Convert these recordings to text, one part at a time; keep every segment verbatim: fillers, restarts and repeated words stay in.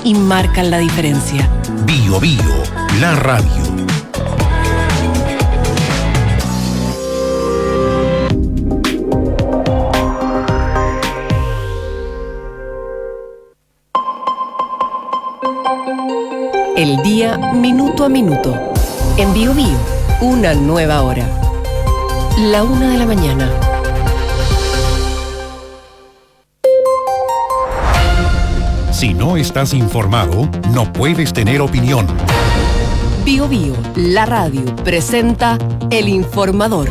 y marcan la diferencia. Bio Bio, la radio. El día minuto a minuto. En Bio Bio, una nueva hora. La una de la mañana. Si no estás informado, no puedes tener opinión. Bio Bio, la radio, presenta El Informador.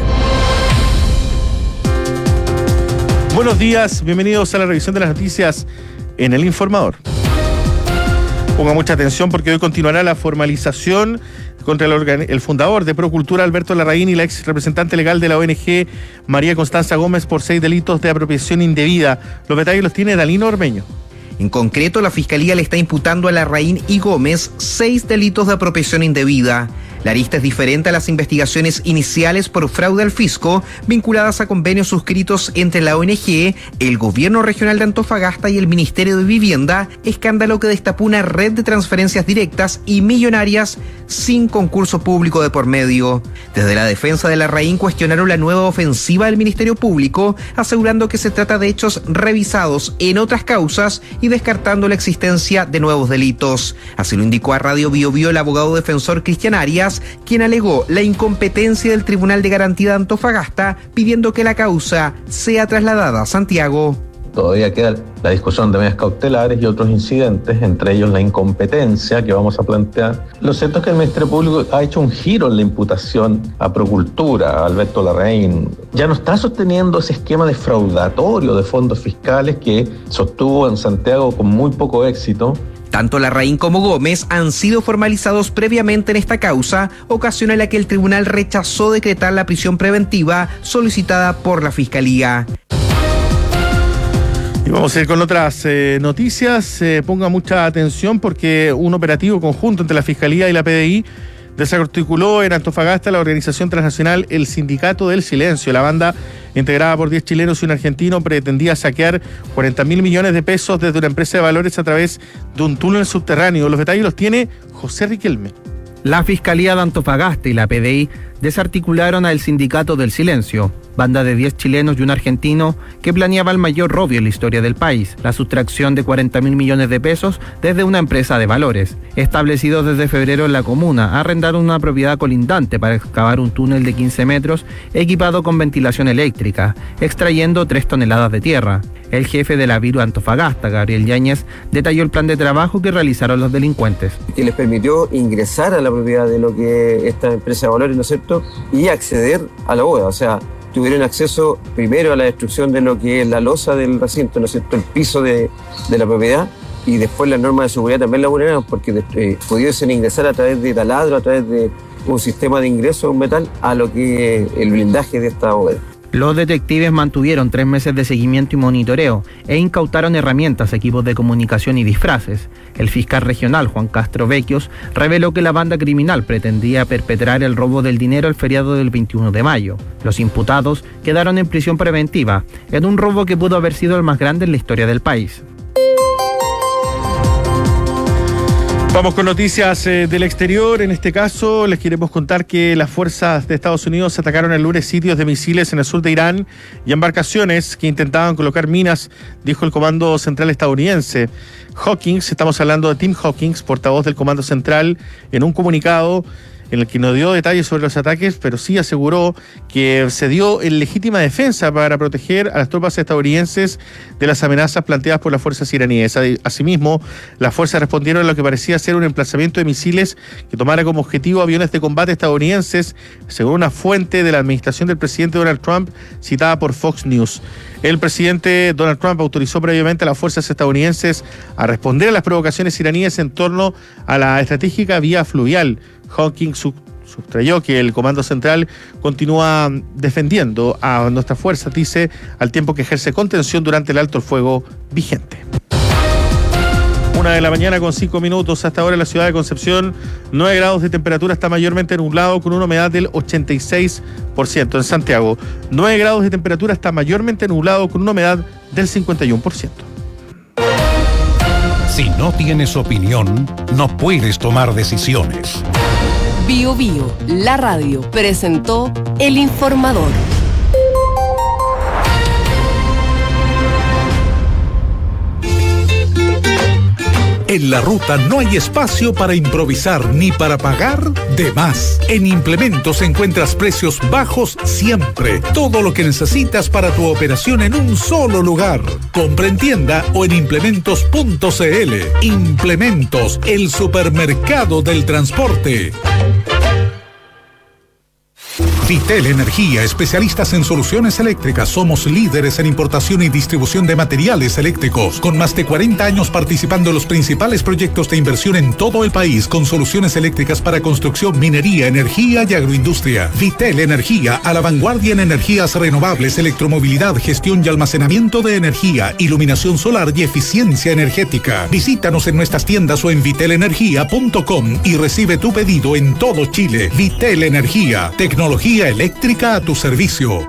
Buenos días, bienvenidos a la revisión de las noticias en El Informador. Ponga mucha atención porque hoy continuará la formalización contra el, organ- el fundador de Procultura, Alberto Larraín, y la ex representante legal de la O N G, María Constanza Gómez, por seis delitos de apropiación indebida. Los detalles los tiene Dalino Ormeño. En concreto, la Fiscalía le está imputando a Larraín y Gómez seis delitos de apropiación indebida. La arista es diferente a las investigaciones iniciales por fraude al fisco vinculadas a convenios suscritos entre la O N G, el Gobierno Regional de Antofagasta y el Ministerio de Vivienda, escándalo que destapó una red de transferencias directas y millonarias sin concurso público de por medio. Desde la defensa de Larraín cuestionaron la nueva ofensiva del Ministerio Público, asegurando que se trata de hechos revisados en otras causas y descartando la existencia de nuevos delitos. Así lo indicó a Radio Bio Bio el abogado defensor Cristian Arias, quien alegó la incompetencia del Tribunal de Garantía de Antofagasta, pidiendo que la causa sea trasladada a Santiago. Todavía queda la discusión de medidas cautelares y otros incidentes, entre ellos la incompetencia que vamos a plantear. Lo cierto es que el Ministerio Público ha hecho un giro en la imputación a Procultura, a Alberto Larraín. Ya no está sosteniendo ese esquema defraudatorio de fondos fiscales que sostuvo en Santiago con muy poco éxito. Tanto Larraín como Gómez han sido formalizados previamente en esta causa, ocasión en la que el tribunal rechazó decretar la prisión preventiva solicitada por la Fiscalía. Y vamos a ir con otras eh, noticias. Eh, ponga mucha atención porque un operativo conjunto entre la Fiscalía y la P D I desarticuló en Antofagasta la organización transnacional El Sindicato del Silencio. La banda, integrada por diez chilenos y un argentino, pretendía saquear cuarenta mil millones de pesos desde una empresa de valores a través de un túnel subterráneo. Los detalles los tiene José Riquelme. La Fiscalía de Antofagasta y la P D I desarticularon al Sindicato del Silencio, banda de diez chilenos y un argentino que planeaba el mayor robo en la historia del país, la sustracción de cuarenta mil millones de pesos desde una empresa de valores. Establecidos desde febrero en la comuna, arrendaron una propiedad colindante para excavar un túnel de quince metros equipado con ventilación eléctrica, extrayendo tres toneladas de tierra. El jefe de la Viru Antofagasta, Gabriel Yáñez, detalló el plan de trabajo que realizaron los delincuentes. Que les permitió ingresar a la propiedad de lo que esta empresa de valores, ¿no es cierto?, y acceder a la bóveda. O sea, tuvieron acceso primero a la destrucción de lo que es la losa del recinto, ¿no es cierto?, el piso de, de la propiedad, y después las normas de seguridad también la vulneraron porque eh, pudiesen ingresar a través de taladro, a través de un sistema de ingreso de un metal a lo que es el blindaje de esta bóveda. Los detectives mantuvieron tres meses de seguimiento y monitoreo e incautaron herramientas, equipos de comunicación y disfraces. El fiscal regional, Juan Castro Vecchios, reveló que la banda criminal pretendía perpetrar el robo del dinero el feriado del veintiuno de mayo. Los imputados quedaron en prisión preventiva, en un robo que pudo haber sido el más grande en la historia del país. Vamos con noticias eh, del exterior. En este caso, les queremos contar que las fuerzas de Estados Unidos atacaron el lunes sitios de misiles en el sur de Irán y embarcaciones que intentaban colocar minas, dijo el Comando Central estadounidense. Hawkins, estamos hablando de Tim Hawkins, portavoz del Comando Central, en un comunicado en el que no dio detalles sobre los ataques, pero sí aseguró que se dio en legítima defensa para proteger a las tropas estadounidenses de las amenazas planteadas por las fuerzas iraníes. Asimismo, las fuerzas respondieron a lo que parecía ser un emplazamiento de misiles que tomara como objetivo aviones de combate estadounidenses, según una fuente de la administración del presidente Donald Trump, citada por Fox News. El presidente Donald Trump autorizó previamente a las fuerzas estadounidenses a responder a las provocaciones iraníes en torno a la estratégica vía fluvial. Hawkins sustrayó que el Comando Central continúa defendiendo a nuestras fuerzas, dice, al tiempo que ejerce contención durante el alto el fuego vigente. Una de la mañana con cinco minutos. Hasta ahora en la ciudad de Concepción, nueve grados de temperatura, está mayormente nublado con una humedad del ochenta y seis por ciento. En Santiago, nueve grados de temperatura, está mayormente nublado con una humedad del cincuenta y uno por ciento. Si no tienes opinión, no puedes tomar decisiones. Bio Bio, la radio, presentó El Informador. En la ruta no hay espacio para improvisar ni para pagar de más. En Implementos encuentras precios bajos siempre. Todo lo que necesitas para tu operación en un solo lugar. Compra en tienda o en implementos punto c l. Implementos, el supermercado del transporte. Vitel Energía, especialistas en soluciones eléctricas. Somos líderes en importación y distribución de materiales eléctricos. Con más de cuarenta años participando en los principales proyectos de inversión en todo el país, con soluciones eléctricas para construcción, minería, energía y agroindustria. Vitel Energía, a la vanguardia en energías renovables, electromovilidad, gestión y almacenamiento de energía, iluminación solar y eficiencia energética. Visítanos en nuestras tiendas o en vitel energía punto com y recibe tu pedido en todo Chile. Vitel Energía, tecnología eléctrica a tu servicio.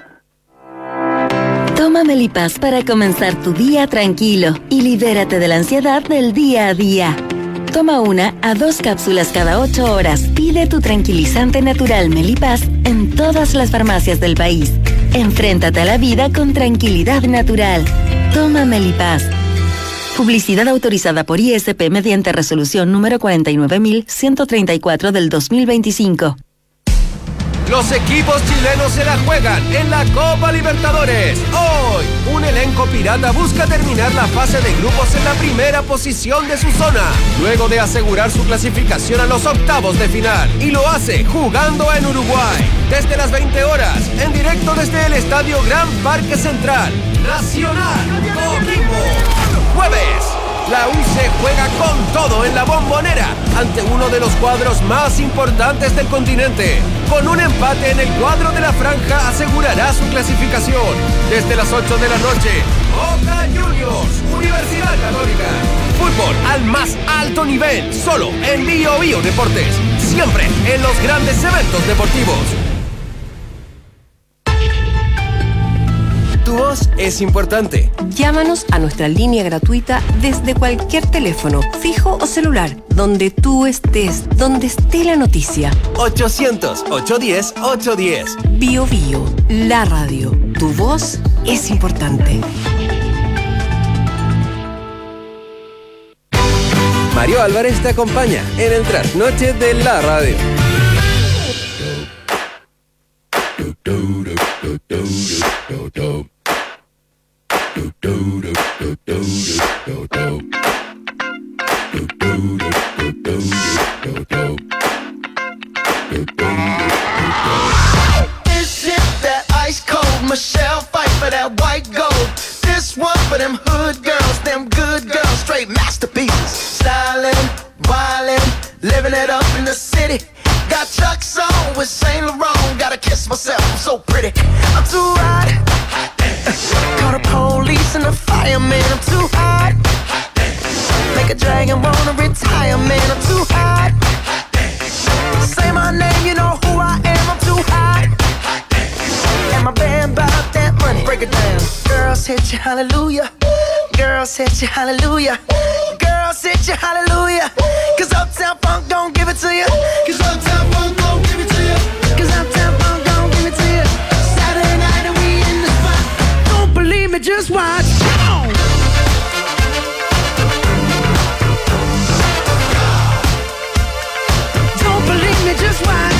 Toma Melipaz para comenzar tu día tranquilo y libérate de la ansiedad del día a día. Toma una a dos cápsulas cada ocho horas. Pide tu tranquilizante natural Melipaz en todas las farmacias del país. Enfréntate a la vida con tranquilidad natural. Toma Melipaz. Publicidad autorizada por I S P mediante resolución número cuarenta y nueve mil ciento treinta y cuatro del dos mil veinticinco. Los equipos chilenos se la juegan en la Copa Libertadores. Hoy, un elenco pirata busca terminar la fase de grupos en la primera posición de su zona, luego de asegurar su clasificación a los octavos de final. Y lo hace jugando en Uruguay. Desde las veinte horas, en directo desde el Estadio Gran Parque Central. Nacional Coquimbo. Jueves. La U C juega con todo en la Bombonera ante uno de los cuadros más importantes del continente. Con un empate en el cuadro de la franja asegurará su clasificación. Desde las ocho de la noche, Boca Juniors, Universidad Católica. Fútbol al más alto nivel, solo en Bio Bio Deportes. Siempre en los grandes eventos deportivos. Tu voz es importante. Llámanos a nuestra línea gratuita desde cualquier teléfono, fijo o celular, donde tú estés, donde esté la noticia. ochocientos, ochocientos diez, ochocientos diez. Bio Bio, la radio. Tu voz es importante. Mario Álvarez te acompaña en el trasnoche de la radio. This is that ice cold Michelle fight for that white gold. This one for them hood girls, them good girls, straight masterpieces. Stylin', wildin', living it up in the city. Got Chuck's on with Saint Laurent. Gotta kiss myself, I'm so pretty. I'm too hot. Call the police and the fireman. I'm too hot. Make a dragon wanna retire, man. I'm too hot. Say my name, you know who I am. I'm too hot. And my band bought that money. Break it down. Girls hit you, hallelujah. Girls hit you, hallelujah. Girls hit you, hallelujah. Cause Uptown Funk don't give it to you. Cause Uptown Funk don't give it to you. Cause Uptown Funk don't give it to you. Saturday night and we in the spot. Don't believe me, just watch. Don't believe me, just watch.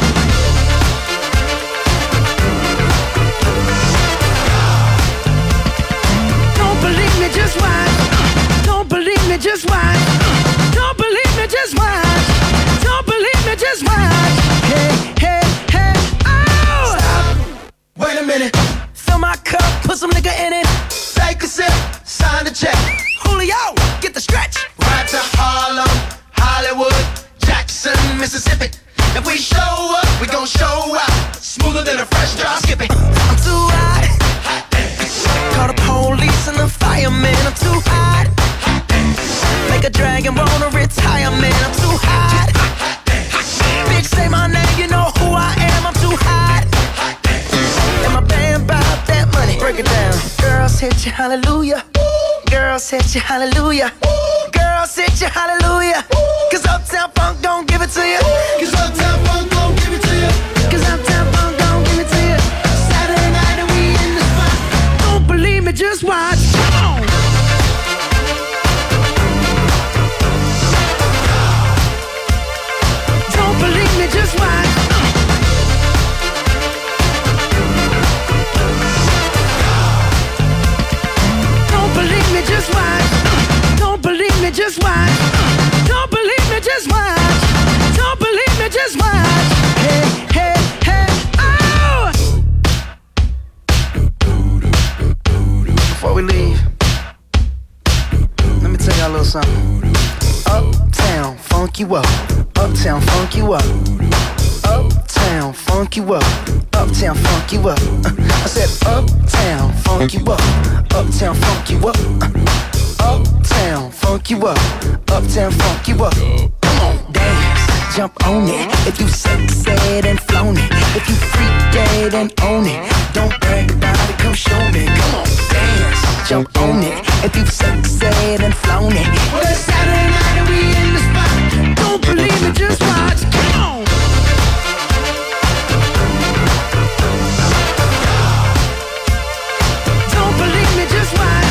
Don't believe me, just watch. Don't believe me, just watch. Don't believe me, just watch. Don't believe me, just watch. Hey, hey, hey, oh! Stop. Wait a minute. Fill my cup, put some nigga in it. Take a sip, sign the check. Julio, get the stretch. Right to Harlem, Hollywood, Jackson, Mississippi. If we show up, we gon' show out. Smoother than a fresh drop. Skip it. I'm too hot. Call the police and the fireman. I'm too hot. Make a dragon wanna retire, man. I'm too hot. Bitch, say my name, you know who I am. I'm too hot. And my band bought that money. Break it down. Girls hit you, hallelujah. Girls hit you hallelujah. Girls hit you hallelujah. Cause Uptown Funk don't give it to you. Cause Uptown Funk don't give it to you. Cause Uptown Funk don't give it to you. Saturday night and we in the spot. Don't believe me, just watch. Come on. Don't believe me, just watch. Don't believe me, just watch. Don't believe me, just watch. Don't believe me, just watch. Don't believe me, just watch. Hey, hey, hey, oh! Before we leave, let me tell y'all a little something. Uptown, funk you up. Uptown, funk you up. Uptown, funk you up. Uptown, funk you up. I said uptown, funk you up. Uptown, funk you up. Uptown, funk you up. Uptown, funk you up. Come on, dance, jump on it. If you sexed and flown it. If you freak dead and own it. Don't brag about it, come show me. Come on, dance, jump on it. If you sexed and flown it. Well, it's Saturday night and we in the spot. Don't believe me, just watch. Come on. Don't believe me, just watch.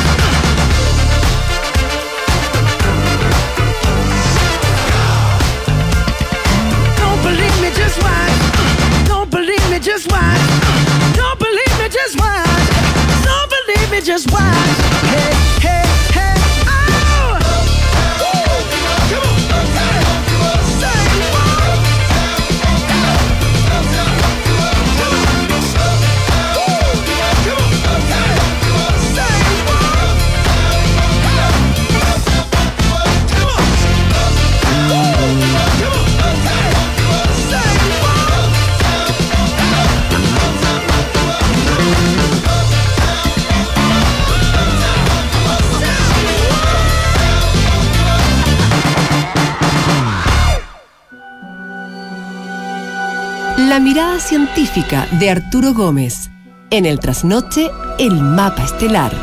Don't believe me, just watch. Don't believe me, just watch. Don't believe me, just watch. Don't believe me, just watch. Hey, hey, hey, oh! Come on, say what? La mirada científica de Arturo Gómez. En el trasnoche, el mapa estelar.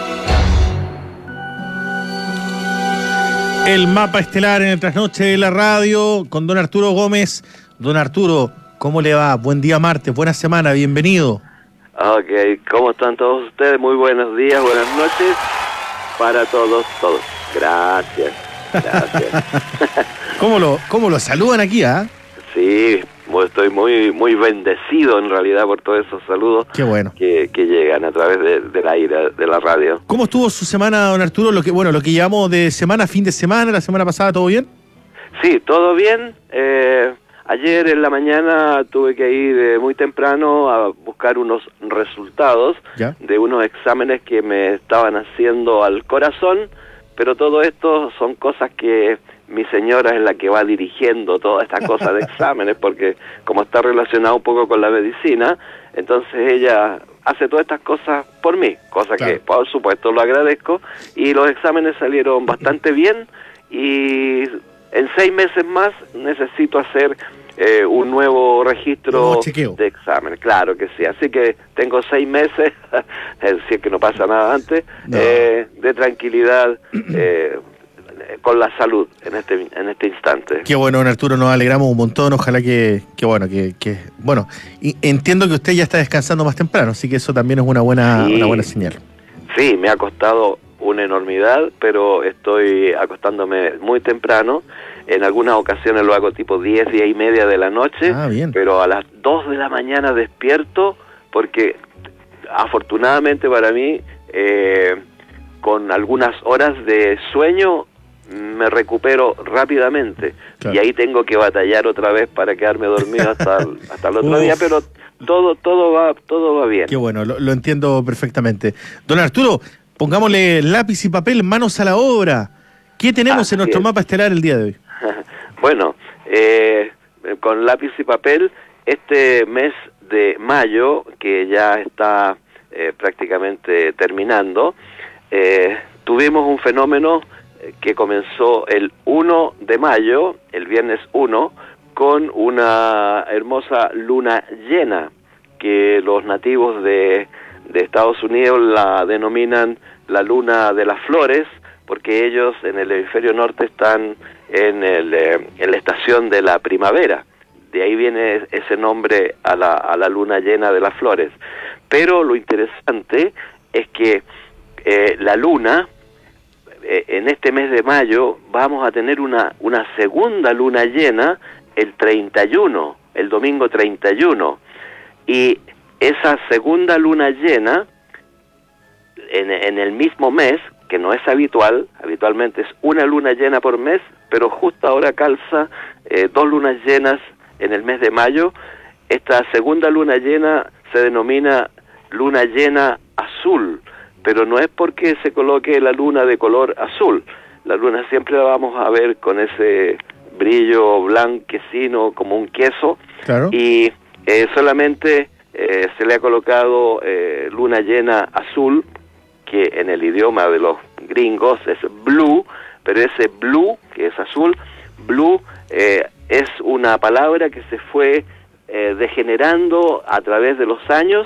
El mapa estelar en el trasnoche de la radio con don Arturo Gómez. Don Arturo, ¿cómo le va? Buen día martes, buena semana, bienvenido. Ok, ¿cómo están todos ustedes? Muy buenos días, buenas noches para todos, todos. Gracias, gracias. ¿Cómo lo, cómo lo saludan aquí, ah? Sí, estoy muy muy bendecido en realidad por todos esos saludos. Qué bueno. que, que llegan a través de, del aire, de la radio. ¿Cómo estuvo su semana, don Arturo? Lo que bueno, lo que llamamos de semana, fin de semana, la semana pasada, ¿todo bien? Sí, todo bien. Eh, ayer en la mañana tuve que ir eh, muy temprano a buscar unos resultados ¿Ya? de unos exámenes que me estaban haciendo al corazón, pero todo esto son cosas que mi señora es la que va dirigiendo toda esta cosa de exámenes, porque como está relacionado un poco con la medicina, entonces ella hace todas estas cosas por mí, cosa claro. que por supuesto lo agradezco, y los exámenes salieron bastante bien, y en seis meses más necesito hacer eh, un nuevo registro de exámenes, claro que sí, así que tengo seis meses, si es que no pasa nada antes, no. eh, de tranquilidad, eh, con la salud en este en este instante. Qué bueno, don Arturo, nos alegramos un montón, ojalá que, que bueno, que, que bueno, y entiendo que usted ya está descansando más temprano, así que eso también es una buena, sí, una buena señal. Sí, me ha costado una enormidad, pero estoy acostándome muy temprano, en algunas ocasiones lo hago tipo diez, diez y media de la noche, ah, bien. pero a las dos de la mañana despierto, porque afortunadamente para mí, eh, con algunas horas de sueño, me recupero rápidamente, claro. y ahí tengo que batallar otra vez para quedarme dormido hasta el, hasta el otro Uf. día, pero todo todo va todo va bien. Qué bueno, lo, lo entiendo perfectamente. Don Arturo, pongámosle lápiz y papel, manos a la obra. ¿Qué tenemos Así en nuestro es. mapa estelar el día de hoy? Bueno, eh, con lápiz y papel, este mes de mayo, que ya está eh, prácticamente terminando, eh, tuvimos un fenómeno que comenzó el uno de mayo, el viernes uno, con una hermosa luna llena, que los nativos de, de Estados Unidos la denominan la luna de las flores, porque ellos en el hemisferio norte están en, el, eh, en la estación de la primavera. De ahí viene ese nombre a la, a la luna llena de las flores. Pero lo interesante es que eh, la luna, eh, en este mes de mayo, vamos a tener una, una segunda luna llena el treinta y uno, el domingo treinta y uno. Y esa segunda luna llena, en, en el mismo mes, que no es habitual, habitualmente es una luna llena por mes, pero justo ahora calza eh, dos lunas llenas en el mes de mayo. Esta segunda luna llena se denomina luna llena azul, pero no es porque se coloque la luna de color azul. La luna siempre la vamos a ver con ese brillo blanquecino como un queso. Claro. Y eh, solamente eh, se le ha colocado eh, luna llena azul, que en el idioma de los gringos es blue, pero ese blue, que es azul, blue eh, es una palabra que se fue eh, degenerando a través de los años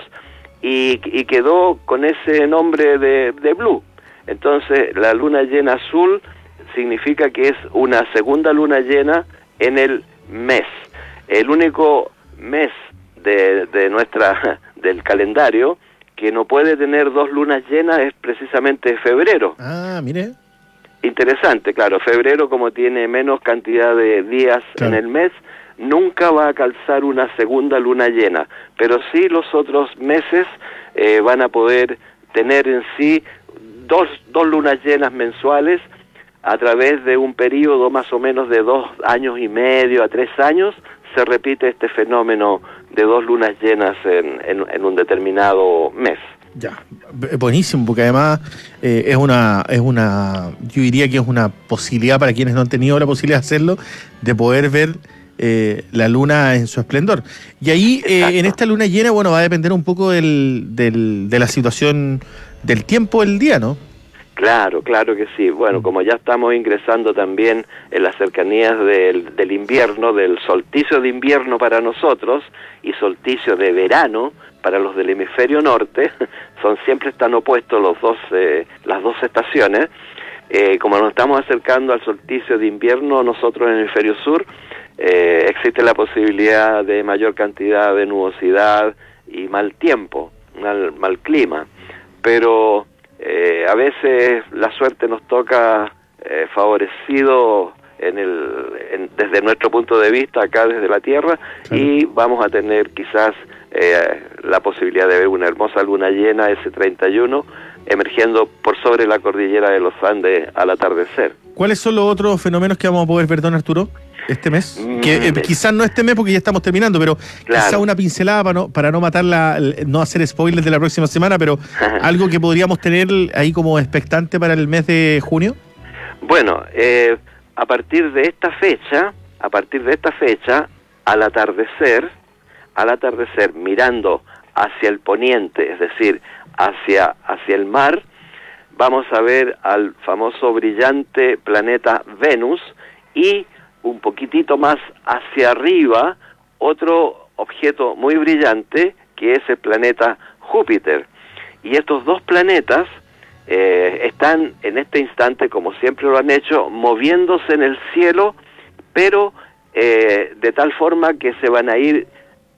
y, y quedó con ese nombre de, de blue. Entonces la luna llena azul significa que es una segunda luna llena en el mes. El único mes de, de nuestra del calendario que no puede tener dos lunas llenas es precisamente febrero. Ah, mire. Interesante, claro. Febrero, como tiene menos cantidad de días claro. en el mes, nunca va a calzar una segunda luna llena. Pero sí los otros meses eh, van a poder tener en sí dos, dos lunas llenas mensuales a través de un periodo más o menos de dos años y medio a tres años. Se repite este fenómeno de dos lunas llenas en, en, en un determinado mes. Ya, buenísimo, porque además eh, es una, es una, yo diría que es una posibilidad para quienes no han tenido la posibilidad de hacerlo, de poder ver eh, la luna en su esplendor. Y ahí, eh, en esta luna llena, bueno, va a depender un poco del, del, de la situación del tiempo del día, ¿no? Claro, claro que sí. Bueno, como ya estamos ingresando también en las cercanías del, del invierno, del solsticio de invierno para nosotros y solsticio de verano para los del hemisferio norte, son siempre están opuestos los dos, eh, las dos estaciones. Eh, como nos estamos acercando al solsticio de invierno, nosotros en el hemisferio sur, eh, existe la posibilidad de mayor cantidad de nubosidad y mal tiempo, mal, mal clima. Pero Eh, a veces la suerte nos toca eh, favorecido en el, en, desde nuestro punto de vista acá desde la Tierra, claro. Y vamos a tener quizás eh, la posibilidad de ver una hermosa luna llena ese treinta y uno emergiendo por sobre la cordillera de los Andes al atardecer. ¿Cuáles son los otros fenómenos que vamos a poder ver, don Arturo, este mes? Mm, que eh, quizás no este mes porque ya estamos terminando, pero claro. Quizás una pincelada para no, para no matar la, no hacer spoilers de la próxima semana, pero algo que podríamos tener ahí como expectante para el mes de junio. Bueno, eh, a partir de esta fecha, a partir de esta fecha, al atardecer, al atardecer mirando hacia el poniente, es decir, hacia hacia el mar, vamos a ver al famoso brillante planeta Venus y un poquitito más hacia arriba, otro objeto muy brillante, que es el planeta Júpiter. Y estos dos planetas eh, están en este instante, como siempre lo han hecho, moviéndose en el cielo, pero eh, de tal forma que se van a ir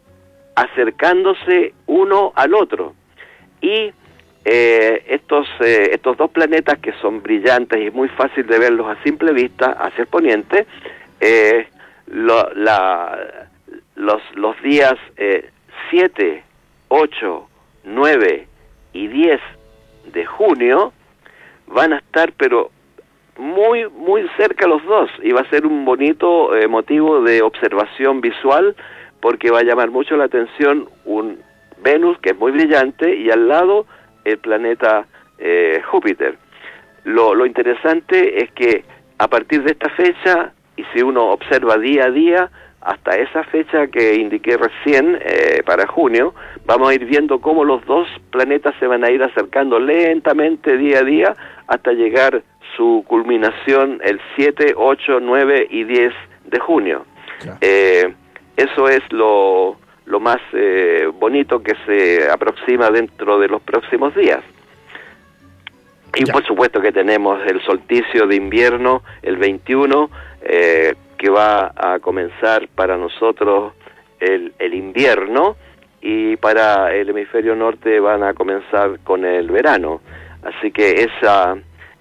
acercándose uno al otro. Y eh, estos, eh, estos dos planetas, que son brillantes y es muy fácil de verlos a simple vista, hacia el poniente, Eh, lo, la, los, los días eh, siete, ocho, nueve y diez de junio van a estar pero muy muy cerca los dos, y va a ser un bonito eh, motivo de observación visual, porque va a llamar mucho la atención un Venus que es muy brillante y al lado el planeta eh, Júpiter. Lo, lo interesante es que a partir de esta fecha, y si uno observa día a día, hasta esa fecha que indiqué recién, eh, para junio, vamos a ir viendo cómo los dos planetas se van a ir acercando lentamente día a día hasta llegar su culminación el siete, ocho, nueve y diez de junio. Claro. Eh, eso es lo, lo más eh, bonito que se aproxima dentro de los próximos días. Y Ya. por supuesto que tenemos el solsticio de invierno, el veintiuno, eh, que va a comenzar para nosotros el, el invierno, y para el hemisferio norte van a comenzar con el verano. Así que esa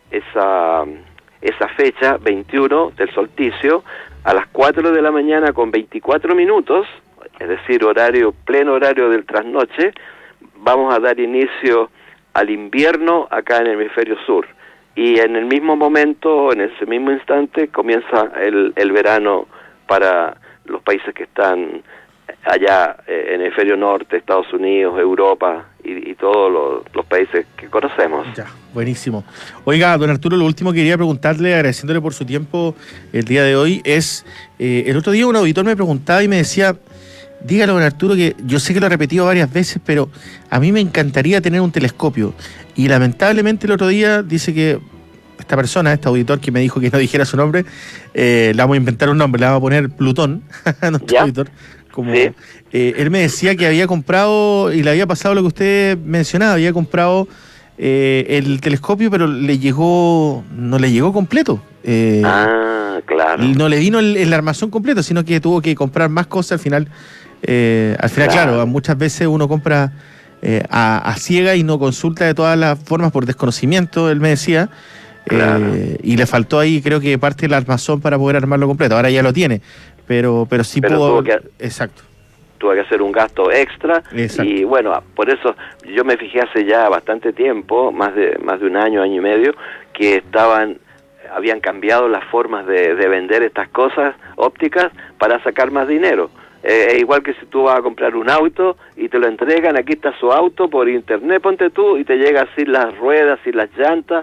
esa esa fecha, veintiuno del solsticio, a las cuatro de la mañana con veinticuatro minutos, es decir, horario pleno horario del trasnoche, vamos a dar inicio al invierno acá en el hemisferio sur. Y en el mismo momento, en ese mismo instante, comienza el, el verano para los países que están allá eh, en el hemisferio norte, Estados Unidos, Europa y, y todos los, los países que conocemos. Ya, buenísimo. Oiga, don Arturo, lo último que quería preguntarle, agradeciéndole por su tiempo el día de hoy, es, eh, el otro día un auditor me preguntaba y me decía, dígalo, don Arturo, que yo sé que lo he repetido varias veces, pero a mí me encantaría tener un telescopio. Y lamentablemente el otro día dice que esta persona, este auditor que me dijo que no dijera su nombre, eh, le vamos a inventar un nombre, le vamos a poner Plutón, nuestro auditor. Como, sí. eh, él me decía que había comprado, y le había pasado lo que usted mencionaba, había comprado eh, el telescopio, pero le llegó, no le llegó completo. Eh, ah, claro. No le vino el, el armazón completo, sino que tuvo que comprar más cosas al final. Eh, al final, claro, Claro. muchas veces uno compra eh, a, a ciega y no consulta de todas las formas por desconocimiento, él me decía. Claro. Eh, y le faltó ahí, creo que parte del armazón para poder armarlo completo. Ahora ya lo tiene, pero pero sí Pero pudo. tuvo que- Exacto. Tuve que hacer un gasto extra. Exacto. Y bueno, por eso yo me fijé hace ya bastante tiempo, más de más de un año, año y medio, que estaban habían cambiado las formas de, de vender estas cosas ópticas para sacar más dinero. Eh, es igual que si tú vas a comprar un auto y te lo entregan, aquí está su auto por internet, ponte tú, y te llega sin las ruedas, sin las llantas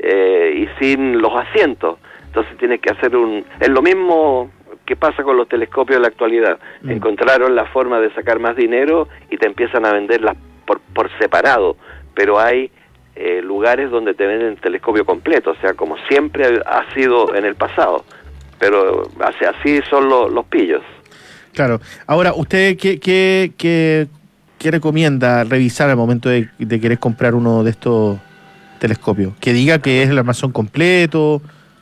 eh, y sin los asientos. Entonces tienes que hacer un... Es lo mismo que pasa con los telescopios en la actualidad. Mm. Encontraron la forma de sacar más dinero y te empiezan a venderlas por, por separado, pero hay eh, lugares donde te venden el telescopio completo, o sea, como siempre ha sido en el pasado, pero así, así son lo- los pillos. Claro. Ahora, ¿usted qué, qué, qué, qué recomienda revisar al momento de, de querer comprar uno de estos telescopios? Que diga que es el armazón completo.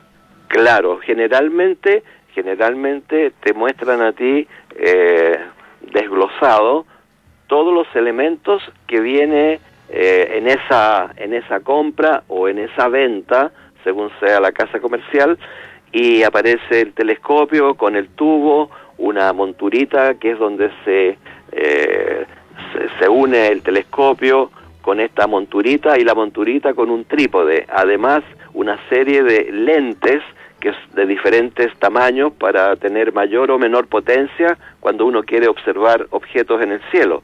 Claro, generalmente, generalmente te muestran a ti eh, desglosado todos los elementos que viene eh, en esa en esa compra o en esa venta, según sea la casa comercial, y aparece el telescopio con el tubo, una monturita que es donde se, eh, se se une el telescopio con esta monturita, y la monturita con un trípode, además una serie de lentes que es de diferentes tamaños para tener mayor o menor potencia cuando uno quiere observar objetos en el cielo.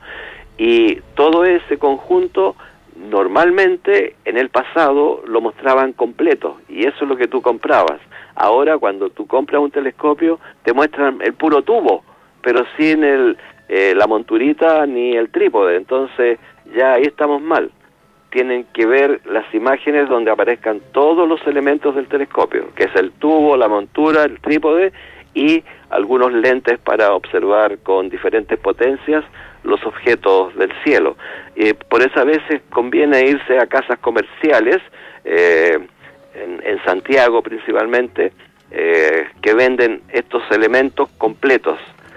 Y todo ese conjunto normalmente en el pasado lo mostraban completo, y eso es lo que tú comprabas. Ahora cuando tú compras un telescopio te muestran el puro tubo, pero sin el, eh, la monturita ni el trípode, entonces ya ahí estamos mal. Tienen que ver las imágenes donde aparezcan todos los elementos del telescopio, que es el tubo, la montura, el trípode y algunos lentes para observar con diferentes potencias los objetos del cielo. Eh, por eso a veces conviene irse a casas comerciales, eh, en, en Santiago principalmente, eh, que venden estos elementos completos,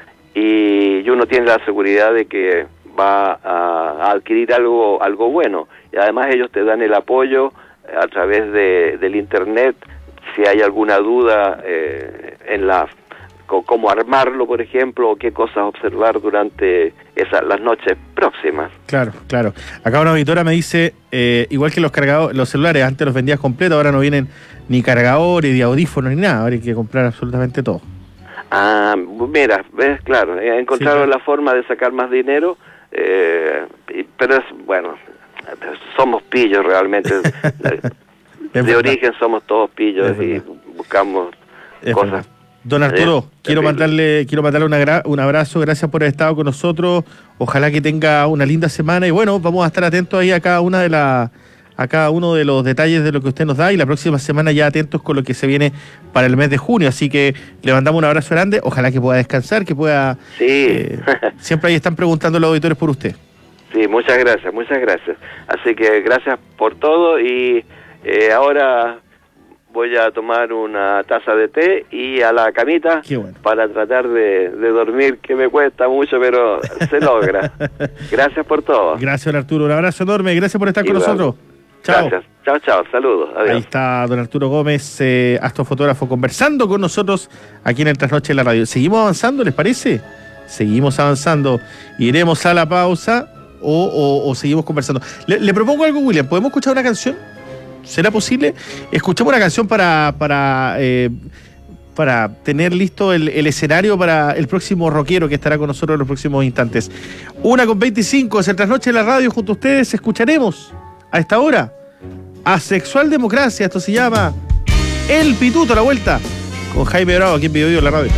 y, y uno tiene la seguridad de que va a, a adquirir algo algo bueno, y además ellos te dan el apoyo a través de, del internet si hay alguna duda eh, en la co- cómo armarlo, por ejemplo, o qué cosas observar durante esa, las noches próximas. Claro, claro. Acá una auditora me dice, eh, igual que los cargadores, los celulares, antes los vendías completos, ahora no vienen ni cargadores, ni audífonos, ni nada, ahora hay que comprar absolutamente todo. Ah, mira, ves, claro, eh, encontraron Sí, claro. la forma de sacar más dinero, eh, y- pero es, bueno, somos pillos realmente. de verdad. origen somos todos pillos Es y verdad. buscamos Es cosas. verdad. Don Arturo, Eh, quiero terrible. mandarle, quiero mandarle una gra- un abrazo, gracias por haber estado con nosotros. Ojalá que tenga una linda semana y bueno, vamos a estar atentos ahí a cada una de las a cada uno de los detalles de lo que usted nos da, y la próxima semana ya atentos con lo que se viene para el mes de junio, así que le mandamos un abrazo grande, ojalá que pueda descansar, que pueda Sí, eh, siempre ahí están preguntando los auditores por usted. sí, muchas gracias, muchas gracias. Así que gracias por todo y Eh, ahora voy a tomar una taza de té y a la camita bueno. para tratar de, de dormir, que me cuesta mucho, pero se logra. Gracias por todo. Gracias, don Arturo. Un abrazo enorme. Gracias por estar Igual. con nosotros. Chao. Gracias. Chao, chao. Saludos. Adiós. Ahí está don Arturo Gómez, eh, astrofotógrafo, conversando con nosotros aquí en el Trasnoche de la Radio. ¿Seguimos avanzando, les parece? Seguimos avanzando. Iremos a la pausa o, o, o seguimos conversando. Le, le propongo algo, William. ¿Podemos escuchar una canción? ¿Será posible? Escuchemos una canción para para eh, para tener listo el, el escenario para el próximo rockero que estará con nosotros en los próximos instantes. Una con veinticinco, es el Trasnoche de la Radio. Junto a ustedes escucharemos a esta hora Asexual Democracia. Esto se llama El Pituto a la vuelta con Jaime Bravo aquí en Video Video en la radio.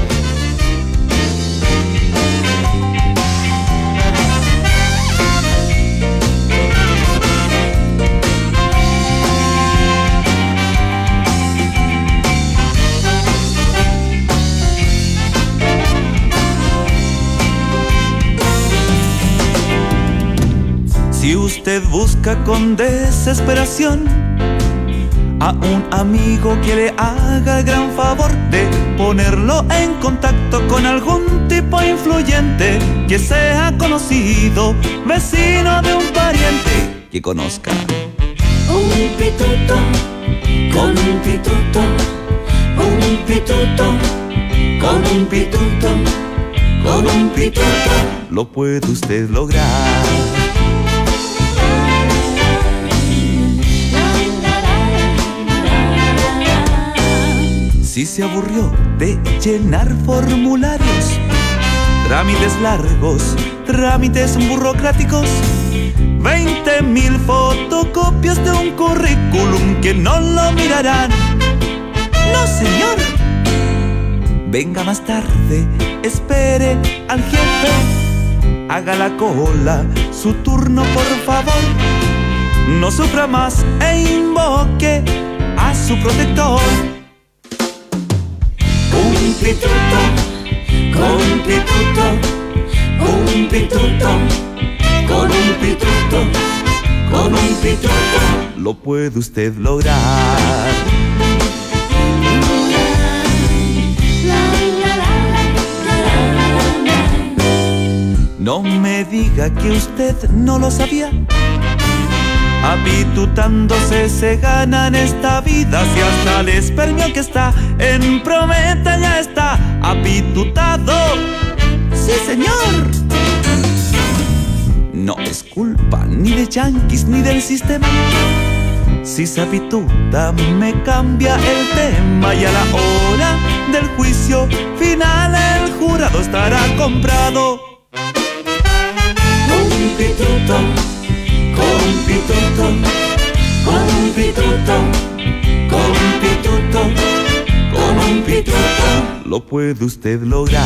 Si usted busca con desesperación a un amigo que le haga el gran favor de ponerlo en contacto con algún tipo influyente que sea conocido, vecino de un pariente que conozca Un pituto, con un pituto, un pituto, con un pituto, con un pituto, lo puede usted lograr. Si se aburrió de llenar formularios, trámites largos, trámites burocráticos, veinte mil fotocopias de un currículum que no lo mirarán. No, señor. Venga más tarde, espere al jefe, haga la cola, su turno por favor. No sufra más e invoque a su protector. un pituto, con un pituto, un pituto, con un pituto, con un pituto, lo puede usted lograr. No me diga que usted no lo sabía. Apitutándose se gana en esta vida. Si hasta el espermio que está en promesa ya está apitutado. Sí, señor. No es culpa ni de yanquis ni del sistema. Si se apituta me cambia el tema. Y a la hora del juicio final el jurado estará comprado. Un pituto, con un pituto, con un pituto, con un pituto, con un pituto, lo puede usted lograr.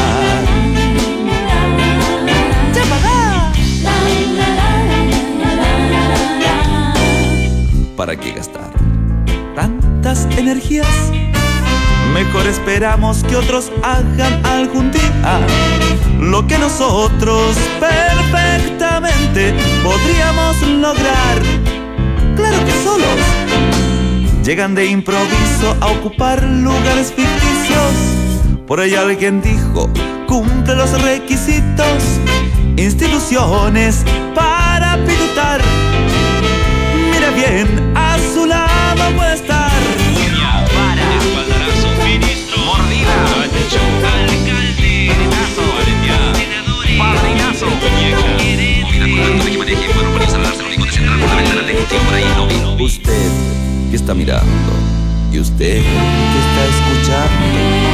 ¿Para qué gastar tantas energías? Mejor esperamos que otros hagan algún día lo que nosotros perfectamente podríamos lograr. Claro que solos llegan de improviso a ocupar lugares ficticios. Por ahí alguien dijo, cumple los requisitos, instituciones para pitutar. Mira bien, a su lado puede estar. Uña, para, espaldarazo, ministro, mordida, alcalde, alcaldeazo, senadores, padrinazo, muñeca, que maneje, bueno, por instalarse, lo único de centrar por la ventana del ejecutivo, por ahí no vino. Usted que está mirando y usted que está escuchando.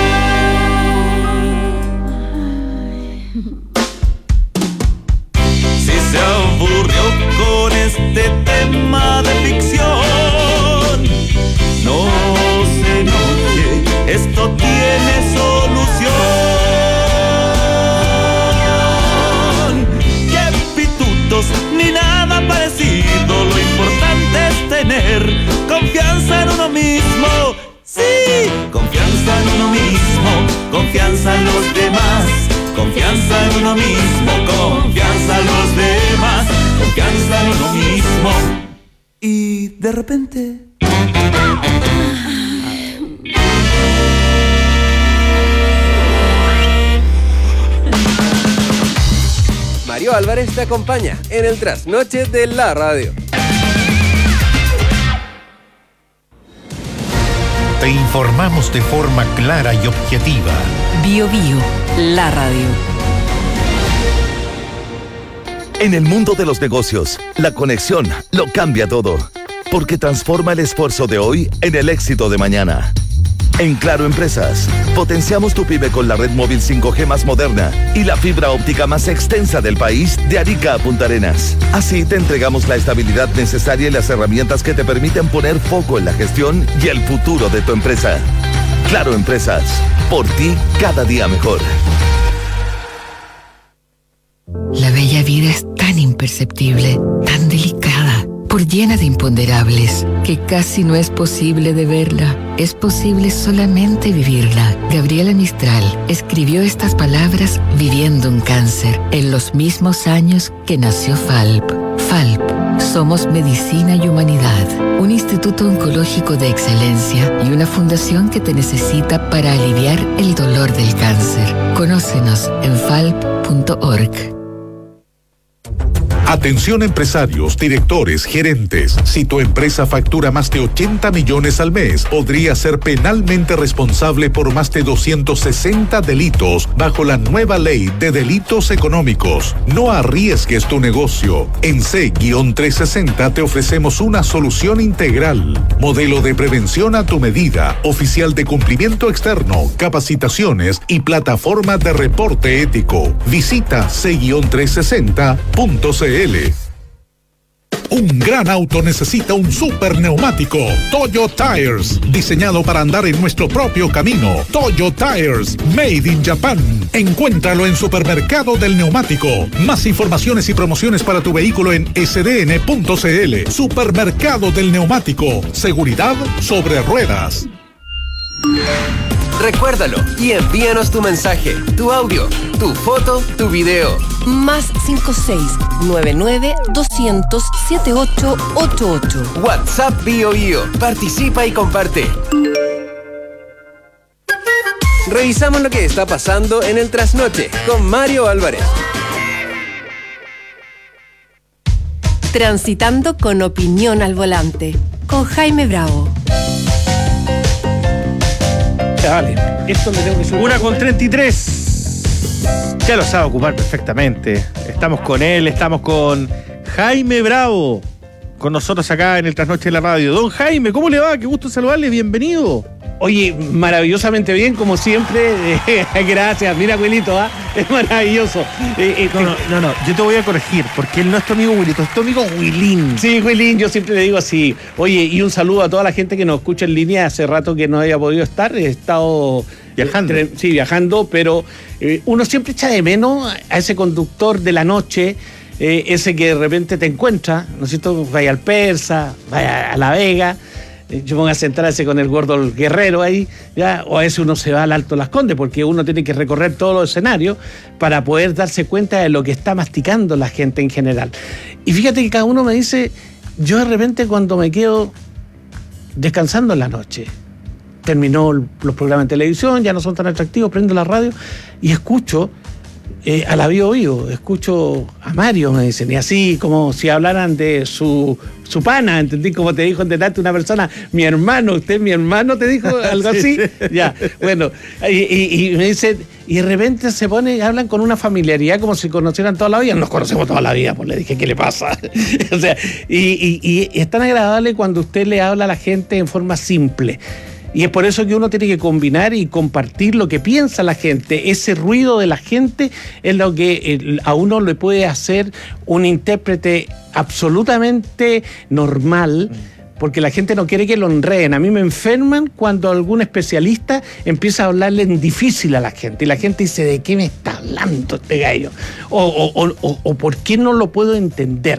Si se aburrió con este tema de ficción, no se enoje, esto tiene solución. ¡Qué pitutos! Ni nada parecido, lo importante es tener confianza en uno mismo. Sí, confianza en uno mismo, confianza en los demás, confianza en uno mismo, confianza en los demás, confianza en uno mismo. Y de repente... Mario Álvarez te acompaña en el trasnoche de la radio. Te informamos de forma clara y objetiva. Bio Bio, la radio. En el mundo de los negocios, la conexión lo cambia todo, porque transforma el esfuerzo de hoy en el éxito de mañana. En Claro Empresas, potenciamos tu pyme con la red móvil cinco G más moderna y la fibra óptica más extensa del país, de Arica a Punta Arenas. Así te entregamos la estabilidad necesaria y las herramientas que te permiten poner foco en la gestión y el futuro de tu empresa. Claro Empresas, por ti cada día mejor. La bella vida es tan imperceptible, tan delicada, por llena de imponderables, que casi no es posible de verla. Es posible solamente vivirla. Gabriela Mistral escribió estas palabras viviendo un cáncer, en los mismos años que nació Falp. Falp, somos medicina y humanidad, un instituto oncológico de excelencia y una fundación que te necesita para aliviar el dolor del cáncer. Conócenos en falp punto org. Atención empresarios, directores, gerentes. Si tu empresa factura más de ochenta millones al mes, podría ser penalmente responsable por más de doscientos sesenta delitos bajo la nueva ley de delitos económicos. No arriesgues tu negocio. En C trescientos sesenta te ofrecemos una solución integral. Modelo de prevención a tu medida, oficial de cumplimiento externo, capacitaciones y plataforma de reporte ético. Visita C trescientos sesenta punto c l. Un gran auto necesita un super neumático. Toyo Tires, diseñado para andar en nuestro propio camino. Toyo Tires, made in Japan. Encuéntralo en Supermercado del Neumático. Más informaciones y promociones para tu vehículo en s d n punto c l. Supermercado del Neumático. Seguridad sobre ruedas. Recuérdalo y envíanos tu mensaje, tu audio, tu foto, tu video. Más cinco seis nueve nueve doscientos setenta y ocho ochenta y ocho. WhatsApp Bio Bio. Participa y comparte. Revisamos lo que está pasando en el trasnoche con Mario Álvarez. Transitando con opinión al volante, con Jaime Bravo. Vale, esto me tengo que subir. Una con treinta y tres. Ya lo sabe ocupar perfectamente. Estamos con él, estamos con Jaime Bravo, con nosotros acá en el Trasnoche de la Radio. Don Jaime, ¿cómo le va? Qué gusto saludarle, bienvenido. Oye, maravillosamente bien, como siempre. Eh, gracias, mira, Wilito, ¿ah? Es maravilloso. Eh, eh, no, no, no, no, yo te voy a corregir, porque él no es tu amigo Wilito, es tu amigo Wilín. Sí, Wilín, yo siempre le digo así. Oye, y un saludo a toda la gente que nos escucha en línea. Hace rato que no había podido estar, he estado viajando. Eh, sí, viajando, pero eh, uno siempre echa de menos a ese conductor de la noche, eh, ese que de repente te encuentra, ¿no es cierto? Vaya al Persa, vaya a La Vega. Yo me voy a sentarse con el gordo el guerrero ahí, ya, o a veces uno se va al Alto Las Condes, porque uno tiene que recorrer todos los escenarios para poder darse cuenta de lo que está masticando la gente en general. Y fíjate que cada uno me dice, yo de repente cuando me quedo descansando en la noche, terminó los programas de televisión, ya no son tan atractivos, prendo la radio y escucho eh, a la Bio Bio, escucho a Mario, me dicen, y así como si hablaran de su... su pana, ¿entendí? Como te dijo en delante una persona, mi hermano, usted mi hermano te dijo algo así, sí, sí. Ya, bueno, y, y, y me dice, y de repente se pone, hablan con una familiaridad como si conocieran toda la vida, nos conocemos toda la vida, pues le dije, ¿qué le pasa? O sea, y, y, y es tan agradable cuando usted le habla a la gente en forma simple. Y es por eso que uno tiene que combinar y compartir lo que piensa la gente. Ese ruido de la gente es lo que a uno le puede hacer un intérprete absolutamente normal, porque la gente no quiere que lo enreden. A mí me enferman cuando algún especialista empieza a hablarle en difícil a la gente. Y la gente dice, ¿de qué me está hablando este gallo? O, o, o, o, o ¿por qué no lo puedo entender?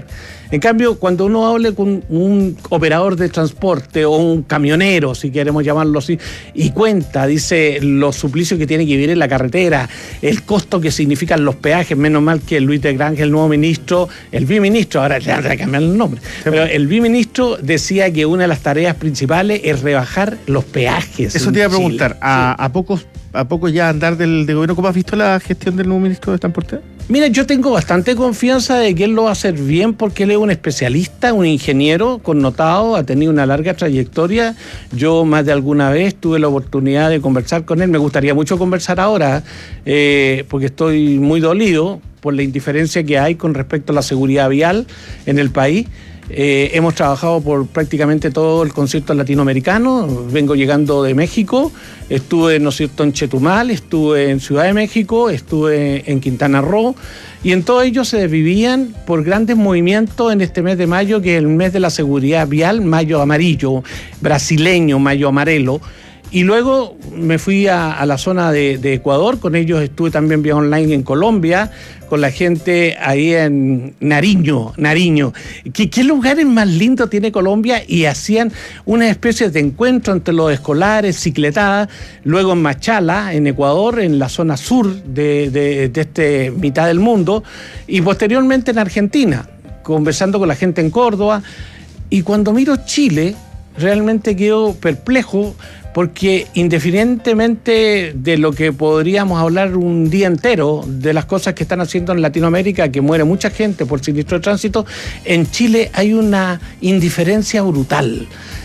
En cambio, cuando uno habla con un operador de transporte o un camionero, si queremos llamarlo así, y cuenta, dice, los suplicios que tiene que vivir en la carretera, el costo que significan los peajes, menos mal que Luis de Granja, el nuevo ministro, el viceministro, ahora le van a cambiar el nombre, pero el viceministro decía que una de las tareas principales es rebajar los peajes. Eso te iba a preguntar, a, sí. a pocos a poco ya andar del, del gobierno, ¿cómo has visto la gestión del nuevo ministro de Transporte? Mira, yo tengo bastante confianza de que él lo va a hacer bien porque él es un especialista, un ingeniero connotado, ha tenido una larga trayectoria. Yo más de alguna vez tuve la oportunidad de conversar con él, me gustaría mucho conversar ahora eh, porque estoy muy dolido por la indiferencia que hay con respecto a la seguridad vial en el país. Eh, hemos trabajado por prácticamente todo el concierto latinoamericano, vengo llegando de México, estuve, ¿no es cierto?, en Chetumal, estuve en Ciudad de México, estuve en Quintana Roo, y en todo ello se desvivían por grandes movimientos en este mes de mayo, que es el mes de la seguridad vial, mayo amarillo, brasileño, mayo amarelo. Y luego me fui a, a la zona de, de Ecuador, con ellos estuve también vía online en Colombia, con la gente ahí en Nariño, Nariño. ¿Qué, qué lugares más lindos tiene Colombia? Y hacían una especie de encuentro entre los escolares, cicletadas, luego en Machala, en Ecuador, en la zona sur de, de, de este mitad del mundo, y posteriormente en Argentina, conversando con la gente en Córdoba. Y cuando miro Chile, realmente quedo perplejo, porque independientemente de lo que podríamos hablar un día entero, de las cosas que están haciendo en Latinoamérica, que muere mucha gente por siniestro de tránsito, en Chile hay una indiferencia brutal.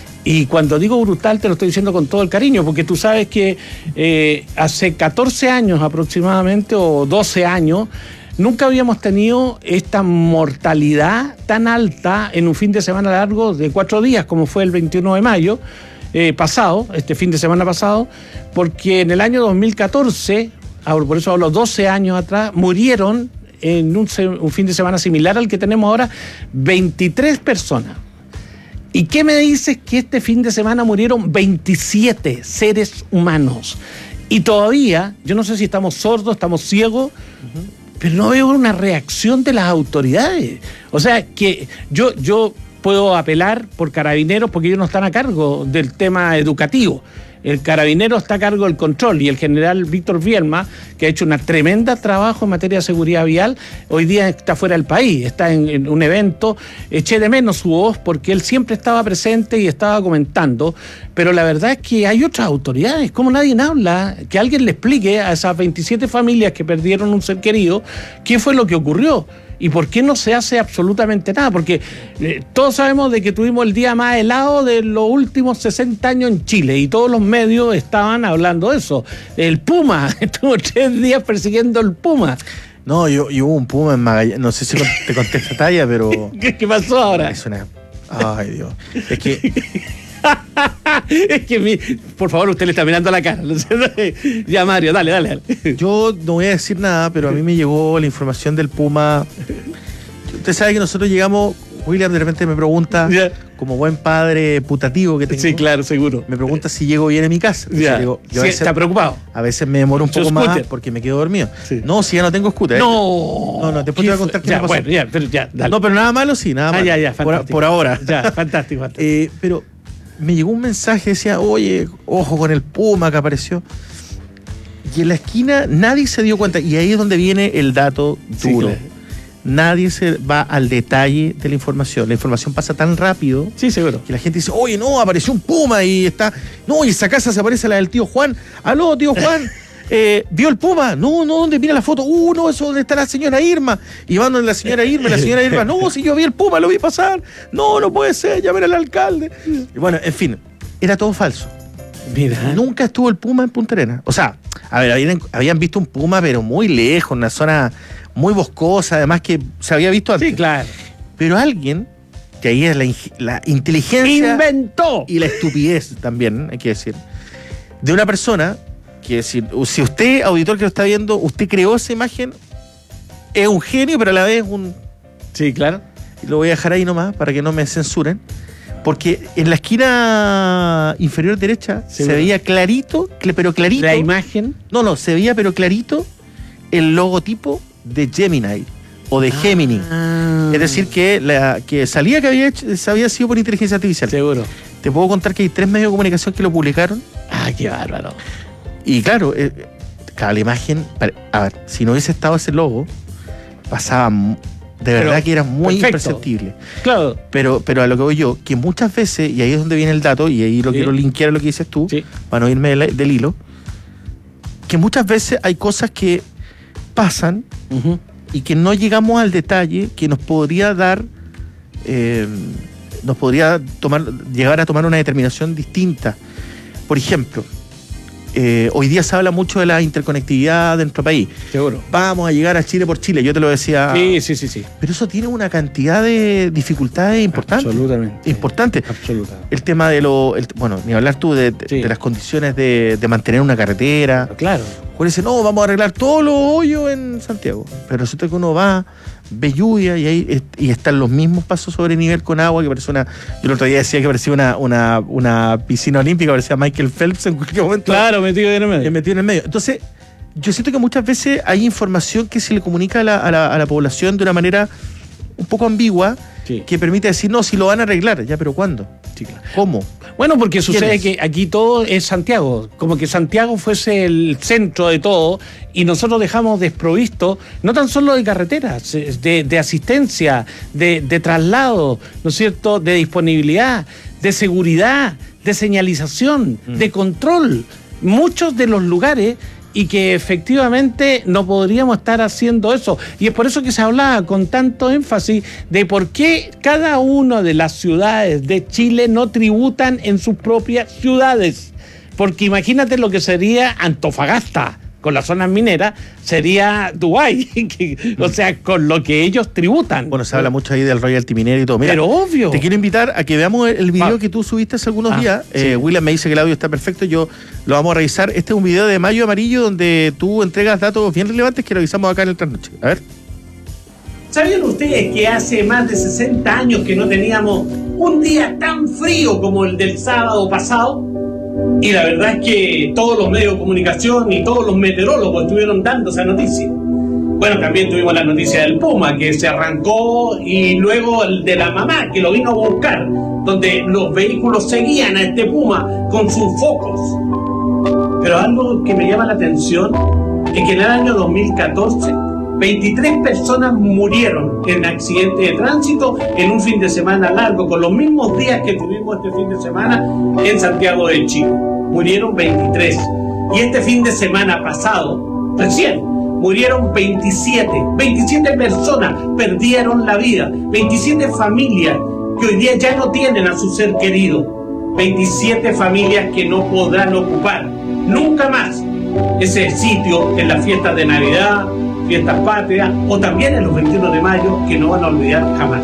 Y cuando digo brutal te lo estoy diciendo con todo el cariño, porque tú sabes que eh, hace catorce años aproximadamente, o doce años, nunca habíamos tenido esta mortalidad tan alta en un fin de semana largo de cuatro días, como fue el veintiuno de mayo, Eh, pasado, este fin de semana pasado, porque en el año dos mil catorce, por eso hablo doce años atrás, murieron en un, un fin de semana similar al que tenemos ahora, veintitrés personas. ¿Y qué me dices que este fin de semana murieron veintisiete seres humanos? Y todavía, yo no sé si estamos sordos, estamos ciegos, uh-huh. pero no veo una reacción de las autoridades. O sea, que yo... yo puedo apelar por Carabineros porque ellos no están a cargo del tema educativo. El Carabinero está a cargo del control, y el general Víctor Vielma, que ha hecho un tremendo trabajo en materia de seguridad vial, hoy día está fuera del país, está en, en un evento. Eché de menos su voz porque él siempre estaba presente y estaba comentando, pero la verdad es que hay otras autoridades, como nadie habla, que alguien le explique a esas veintisiete familias que perdieron un ser querido qué fue lo que ocurrió. ¿Y por qué no se hace absolutamente nada? Porque eh, todos sabemos de que tuvimos el día más helado de los últimos sesenta años en Chile, y todos los medios estaban hablando de eso. El Puma, estuvo tres días persiguiendo el Puma. No, yo, yo hubo un Puma en Magallanes, no sé si te conté esta talla, pero... ¿Qué, qué pasó ahora? Es una... Ay, Dios. Es que... es que mi... por favor, usted le está mirando la cara. Ya, Mario, dale, dale, dale. Yo no voy a decir nada, pero a mí me llegó la información del Puma. Usted sabe que nosotros llegamos, William de repente me pregunta, yeah. como buen padre putativo que tengo. Sí, claro, seguro. Me pregunta si llego bien a mi casa. Yeah. Digo, yo sí, veces, está preocupado. A veces me demoro un poco scooter. más porque me quedo dormido. Sí. No, si ya no tengo scooter. No. ¿eh? No, no, después te voy a contar qué ya, me pasó. Bueno, ya, pero ya, dale. No, pero nada malo sí, nada malo. Ah, ya, ya, por, por ahora. Ya, fantástico, fantástico. Eh, pero me llegó un mensaje, decía, oye, ojo con el Puma que apareció. Y en la esquina nadie se dio cuenta. Y ahí es donde viene el dato duro. Sí, claro. Nadie se va al detalle de la información. La información pasa tan rápido, sí, seguro, que la gente dice, oye, no, apareció un Puma y está... No, y esa casa se aparece la del tío Juan. Aló, tío Juan. Eh, ¿Vio el Puma? No, no, ¿dónde? Mira la foto. Uh, no, eso donde está la señora Irma. Y van donde la señora Irma, la señora Irma, no, si yo vi el Puma, lo vi pasar. No, no puede ser, llamen al alcalde. Y bueno, en fin, era todo falso. Mira. Nunca estuvo el Puma en Punta Arenas. O sea, a ver, habían, habían visto un Puma, pero muy lejos, en una zona muy boscosa, además que se había visto antes. Sí, claro. Pero alguien, que ahí es la, la inteligencia... ¡Inventó! Y la estupidez también, hay que decir, de una persona... que si, si usted, auditor que lo está viendo, usted creó esa imagen, es un genio, pero a la vez un... Sí, claro. Y lo voy a dejar ahí nomás para que no me censuren. Porque en la esquina inferior derecha sí, se bueno. veía clarito, pero clarito... ¿La imagen? No, no, se veía pero clarito el logotipo de Gemini, o de Gemini. Ah. Es decir, que, la, que salía que había, hecho, había sido por inteligencia artificial. Seguro. Te puedo contar que hay tres medios de comunicación que lo publicaron. Ah, qué bárbaro. Y claro, eh, cada la imagen, a ver, si no hubiese estado ese logo, pasaba, de verdad pero, que era muy perfecto. Imperceptible. Claro. Pero, pero a lo que voy yo, que muchas veces, y ahí es donde viene el dato, y ahí lo sí. quiero linkear a lo que dices tú, sí. para no irme del, del hilo, que muchas veces hay cosas que pasan uh-huh. y que no llegamos al detalle que nos podría dar, eh, nos podría tomar, llegar a tomar una determinación distinta. Por ejemplo, eh, hoy día se habla mucho de la interconectividad de nuestro país. Seguro. Vamos a llegar a Chile por Chile, yo te lo decía. Sí, sí, sí, sí. Pero eso tiene una cantidad de dificultades importantes. Absolutamente. Importantes. Absolutamente. El tema de lo, el, bueno, ni hablar tú de, de, sí. de las condiciones de, de mantener una carretera. Claro. Uno dice, no, vamos a arreglar todos los hoyos en Santiago. Pero resulta que uno va, ve lluvia y ahí y están los mismos pasos sobre nivel con agua, que parece una. Yo el otro día decía que parecía una, una, una piscina olímpica, parecía Michael Phelps en cualquier momento. Claro, metido en el medio. Metido en el medio. Entonces, yo siento que muchas veces hay información que se le comunica a la, a la, a la población de una manera un poco ambigua, sí. que permite decir, no, si lo van a arreglar, ya, pero ¿cuándo? Sí, claro. ¿Cómo? Bueno, porque sucede que aquí todo es Santiago, como que Santiago fuese el centro de todo y nosotros dejamos desprovisto, no tan solo de carreteras, de, de asistencia, de, de traslado, ¿no es cierto?, de disponibilidad, de seguridad, de señalización, mm. de control. Muchos de los lugares y que efectivamente no podríamos estar haciendo eso. Y es por eso que se hablaba con tanto énfasis de por qué cada una de las ciudades de Chile no tributan en sus propias ciudades. Porque imagínate lo que sería Antofagasta con las zonas mineras, sería Dubái, o sea, con lo que ellos tributan. Bueno, se habla mucho ahí del royalty minero y todo. Mira, pero obvio. Te quiero invitar a que veamos el video ah. que tú subiste hace algunos ah, días. Sí. Eh, William me dice que el audio está perfecto, yo lo vamos a revisar. Este es un video de Mayo Amarillo donde tú entregas datos bien relevantes que revisamos acá en el Trasnoche. A ver. ¿Sabían ustedes que hace más de sesenta años que no teníamos un día tan frío como el del sábado pasado? Y la verdad es que todos los medios de comunicación y todos los meteorólogos estuvieron dando esa noticia. Bueno, también tuvimos la noticia del Puma, que se arrancó, y luego el de la mamá, que lo vino a buscar, donde los vehículos seguían a este Puma con sus focos. Pero algo que me llama la atención es que en el año dos mil catorce, veintitrés personas murieron en accidentes de tránsito en un fin de semana largo, con los mismos días que tuvimos este fin de semana en Santiago de Chile. Murieron veintitrés. Y este fin de semana pasado, recién, murieron veintisiete. veintisiete personas perdieron la vida. veintisiete familias que hoy día ya no tienen a su ser querido. veintisiete familias que no podrán ocupar nunca más ese sitio en las fiestas de Navidad, fiestas patrias, o también en los veintiuno de mayo, que no van a olvidar jamás.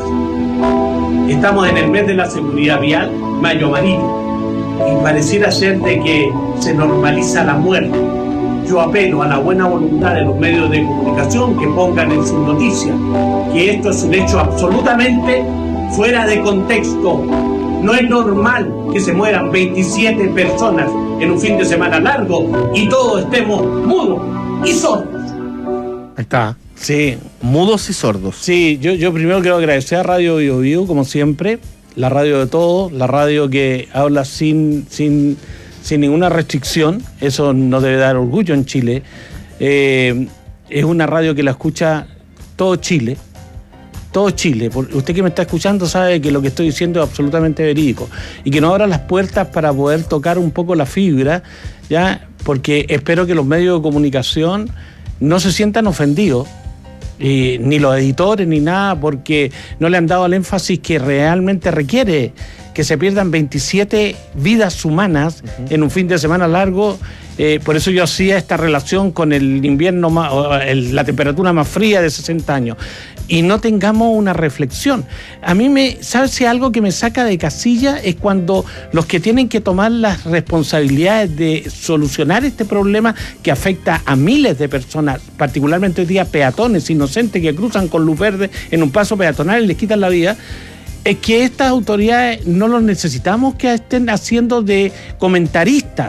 Estamos en el mes de la seguridad vial, Mayo Amarillo, y pareciera ser de que se normaliza la muerte. Yo apelo a la buena voluntad de los medios de comunicación que pongan en sus noticias que esto es un hecho absolutamente fuera de contexto. No es normal que se mueran veintisiete personas en un fin de semana largo y todos estemos mudos y sordos. Ahí está. Sí. Mudos y sordos. Sí, yo, yo primero quiero agradecer a Radio Bio Bio, como siempre, la radio de todos, la radio que habla sin, sin, sin ninguna restricción. Eso nos debe dar orgullo en Chile. Eh, es una radio que la escucha todo Chile. Todo Chile. Usted que me está escuchando sabe que lo que estoy diciendo es absolutamente verídico. Y que nos abra las puertas para poder tocar un poco la fibra, ¿ya? Porque espero que los medios de comunicación no se sientan ofendidos, eh, ni los editores ni nada, porque no le han dado el énfasis que realmente requiere, que se pierdan veintisiete vidas humanas uh-huh. en un fin de semana largo. Eh, por eso yo hacía esta relación con el invierno, más, el, la temperatura más fría de sesenta años. Y no tengamos una reflexión. A mí me, ¿sabes si algo que me saca de casilla? Es cuando los que tienen que tomar las responsabilidades de solucionar este problema que afecta a miles de personas, particularmente hoy día peatones inocentes que cruzan con luz verde en un paso peatonal y les quitan la vida, es que estas autoridades no los necesitamos que estén haciendo de comentaristas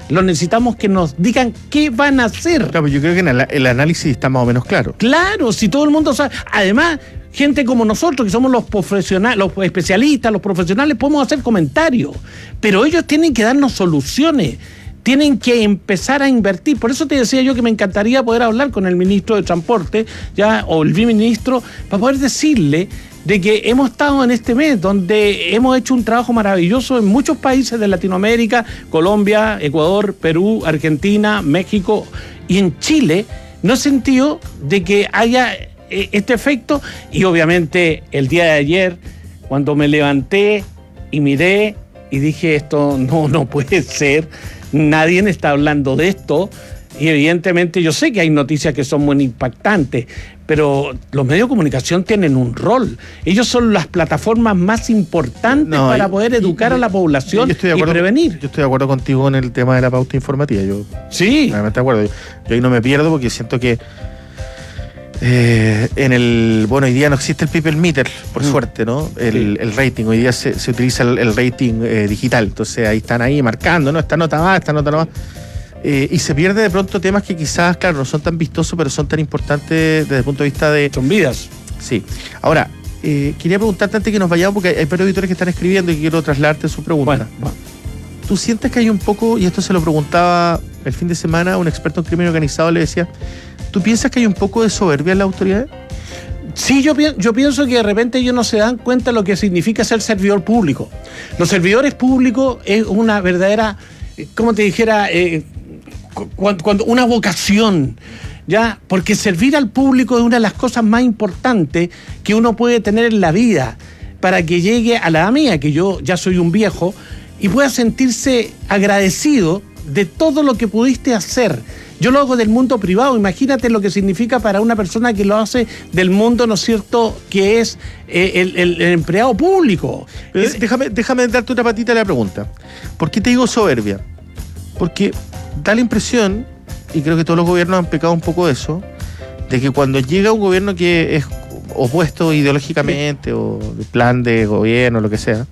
Lo necesitamos que nos digan qué van a hacer. Claro, yo creo que en el, el análisis está más o menos claro. Claro, si todo el mundo sabe. Además, gente como nosotros, que somos los profesionales, los especialistas, los profesionales, podemos hacer comentarios. Pero ellos tienen que darnos soluciones. Tienen que empezar a invertir. Por eso te decía yo que me encantaría poder hablar con el ministro de Transporte, ya, o el viceministro, para poder decirle de que hemos estado en este mes donde hemos hecho un trabajo maravilloso en muchos países de Latinoamérica, Colombia, Ecuador, Perú, Argentina, México, y en Chile no he sentido de que haya este efecto. Y obviamente el día de ayer, cuando me levanté y miré y dije, esto no, no puede ser, nadie está hablando de esto, y evidentemente yo sé que hay noticias que son muy impactantes, pero los medios de comunicación tienen un rol. Ellos son las plataformas más importantes no, para y, poder educar y, a la población y, acuerdo, y prevenir. Yo estoy de acuerdo contigo en el tema de la pauta informativa. Yo sí. Realmente de acuerdo. Yo, yo ahí no me pierdo porque siento que Eh, en el bueno hoy día no existe el people meter, por mm. suerte, ¿no? El, sí. el rating, hoy día se, se utiliza el, el rating eh, digital, entonces ahí están ahí marcando, ¿no? Esta nota más, esta nota no más. Eh, y se pierde de pronto temas que quizás, claro, no son tan vistosos, pero son tan importantes desde el punto de vista de... Son vidas. Sí. Ahora, eh, quería preguntarte antes que nos vayamos, porque hay varios auditores que están escribiendo y quiero trasladarte su pregunta. Bueno, bueno. ¿Tú sientes que hay un poco, y esto se lo preguntaba el fin de semana a un experto en crimen organizado, le decía, ¿tú piensas que hay un poco de soberbia en las autoridades? Sí, yo, yo pienso que de repente ellos no se dan cuenta de lo que significa ser servidor público. Los servidores públicos es una verdadera, como te dijera, eh, cuando, cuando una vocación, ¿ya? Porque servir al público es una de las cosas más importantes que uno puede tener en la vida para que llegue a la edad mía, que yo ya soy un viejo, y pueda sentirse agradecido de todo lo que pudiste hacer. Yo lo hago del mundo privado, imagínate lo que significa para una persona que lo hace del mundo, ¿no es cierto?, que es eh, el, el, el empleado público. Es, déjame, déjame darte una patita a la pregunta. ¿Por qué te digo soberbia? Porque da la impresión, y creo que todos los gobiernos han pecado un poco de eso, de que cuando llega un gobierno que es opuesto ideológicamente, sí, o de plan de gobierno, lo que sea,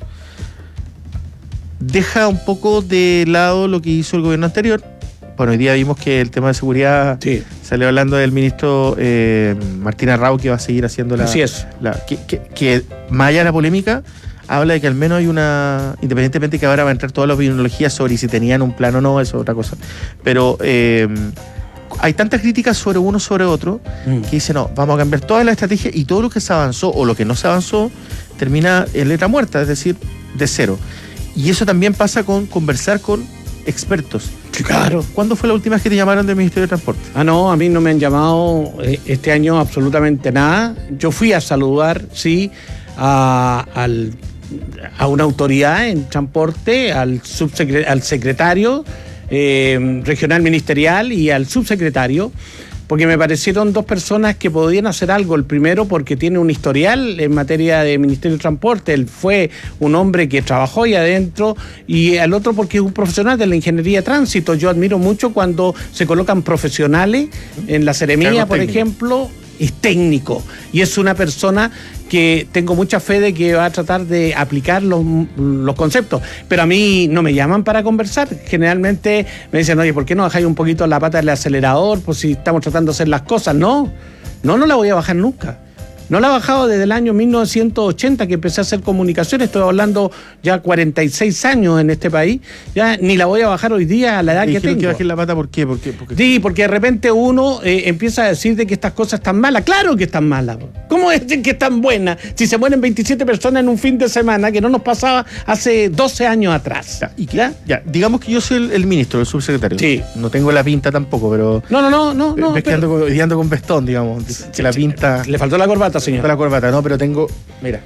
deja un poco de lado lo que hizo el gobierno anterior. Bueno, hoy día vimos que el tema de seguridad, sí, salió hablando del ministro eh, Martín Arrau, que va a seguir haciendo la... Así es. La, que, que, que más allá de la polémica, habla de que al menos hay una... Independientemente que ahora va a entrar toda la opiniología sobre si tenían un plan o no, eso es otra cosa. Pero eh, hay tantas críticas sobre uno sobre otro, mm. que dicen, no, vamos a cambiar toda la estrategia y todo lo que se avanzó o lo que no se avanzó termina en letra muerta, es decir, de cero. Y eso también pasa con conversar con expertos. Claro. ¿Cuándo fue la última vez que te llamaron del Ministerio de Transporte? Ah, no, a mí no me han llamado eh, este año absolutamente nada. Yo fui a saludar, sí, a, al, a una autoridad en transporte, al, subsecre- al secretario eh, regional ministerial y al subsecretario, porque me parecieron dos personas que podían hacer algo. El primero porque tiene un historial en materia de Ministerio de Transporte, él fue un hombre que trabajó ahí adentro, y el otro porque es un profesional de la ingeniería de tránsito. Yo admiro mucho cuando se colocan profesionales en la seremía, por ejemplo, es técnico, y es una persona que tengo mucha fe de que va a tratar de aplicar los, los conceptos. Pero a mí no me llaman para conversar. Generalmente me dicen, oye, ¿por qué no bajáis un poquito la pata del acelerador? Pues si estamos tratando de hacer las cosas. No, no, no la voy a bajar nunca. No la he bajado desde el año mil novecientos ochenta que empecé a hacer comunicación. Estoy hablando ya cuarenta y seis años en este país. Ya ni la voy a bajar hoy día a la edad que tengo. que bajes la pata, ¿por qué? ¿Por qué? Porque... Sí, porque de repente uno eh, empieza a decir de que estas cosas están malas. Claro que están malas. ¿Cómo decir que están buenas si se mueren veintisiete personas en un fin de semana que no nos pasaba hace doce años atrás? Ya, y que, ¿ya? Ya, digamos que yo soy el, el ministro, el subsecretario. Sí. No tengo la pinta tampoco, pero... No, no, no, no. no ves que ando, ando con vestón, digamos. Que la pinta... Le faltó la corbata, señor. La corbata, no, pero tengo... Mira.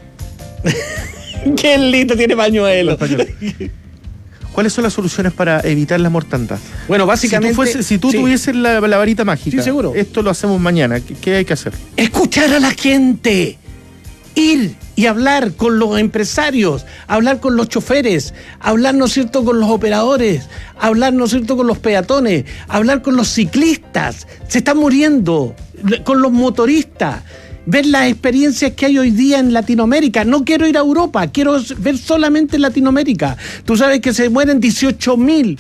Qué lindo, tiene pañuelo. ¿Cuáles son las soluciones para evitar la mortandad? Bueno, básicamente... Si tú, fuese, si tú sí. tuvieses la, la varita mágica, sí, seguro. Esto lo hacemos mañana, ¿qué, qué hay que hacer? Escuchar a la gente. Ir y hablar con los empresarios, hablar con los choferes, hablar, ¿no es cierto?, con los operadores, hablar, ¿no es cierto?, con los peatones, hablar con los ciclistas. Se están muriendo, con los motoristas. Ver las experiencias que hay hoy día en Latinoamérica. No quiero ir a Europa, quiero ver solamente Latinoamérica. Tú sabes que se mueren dieciocho mil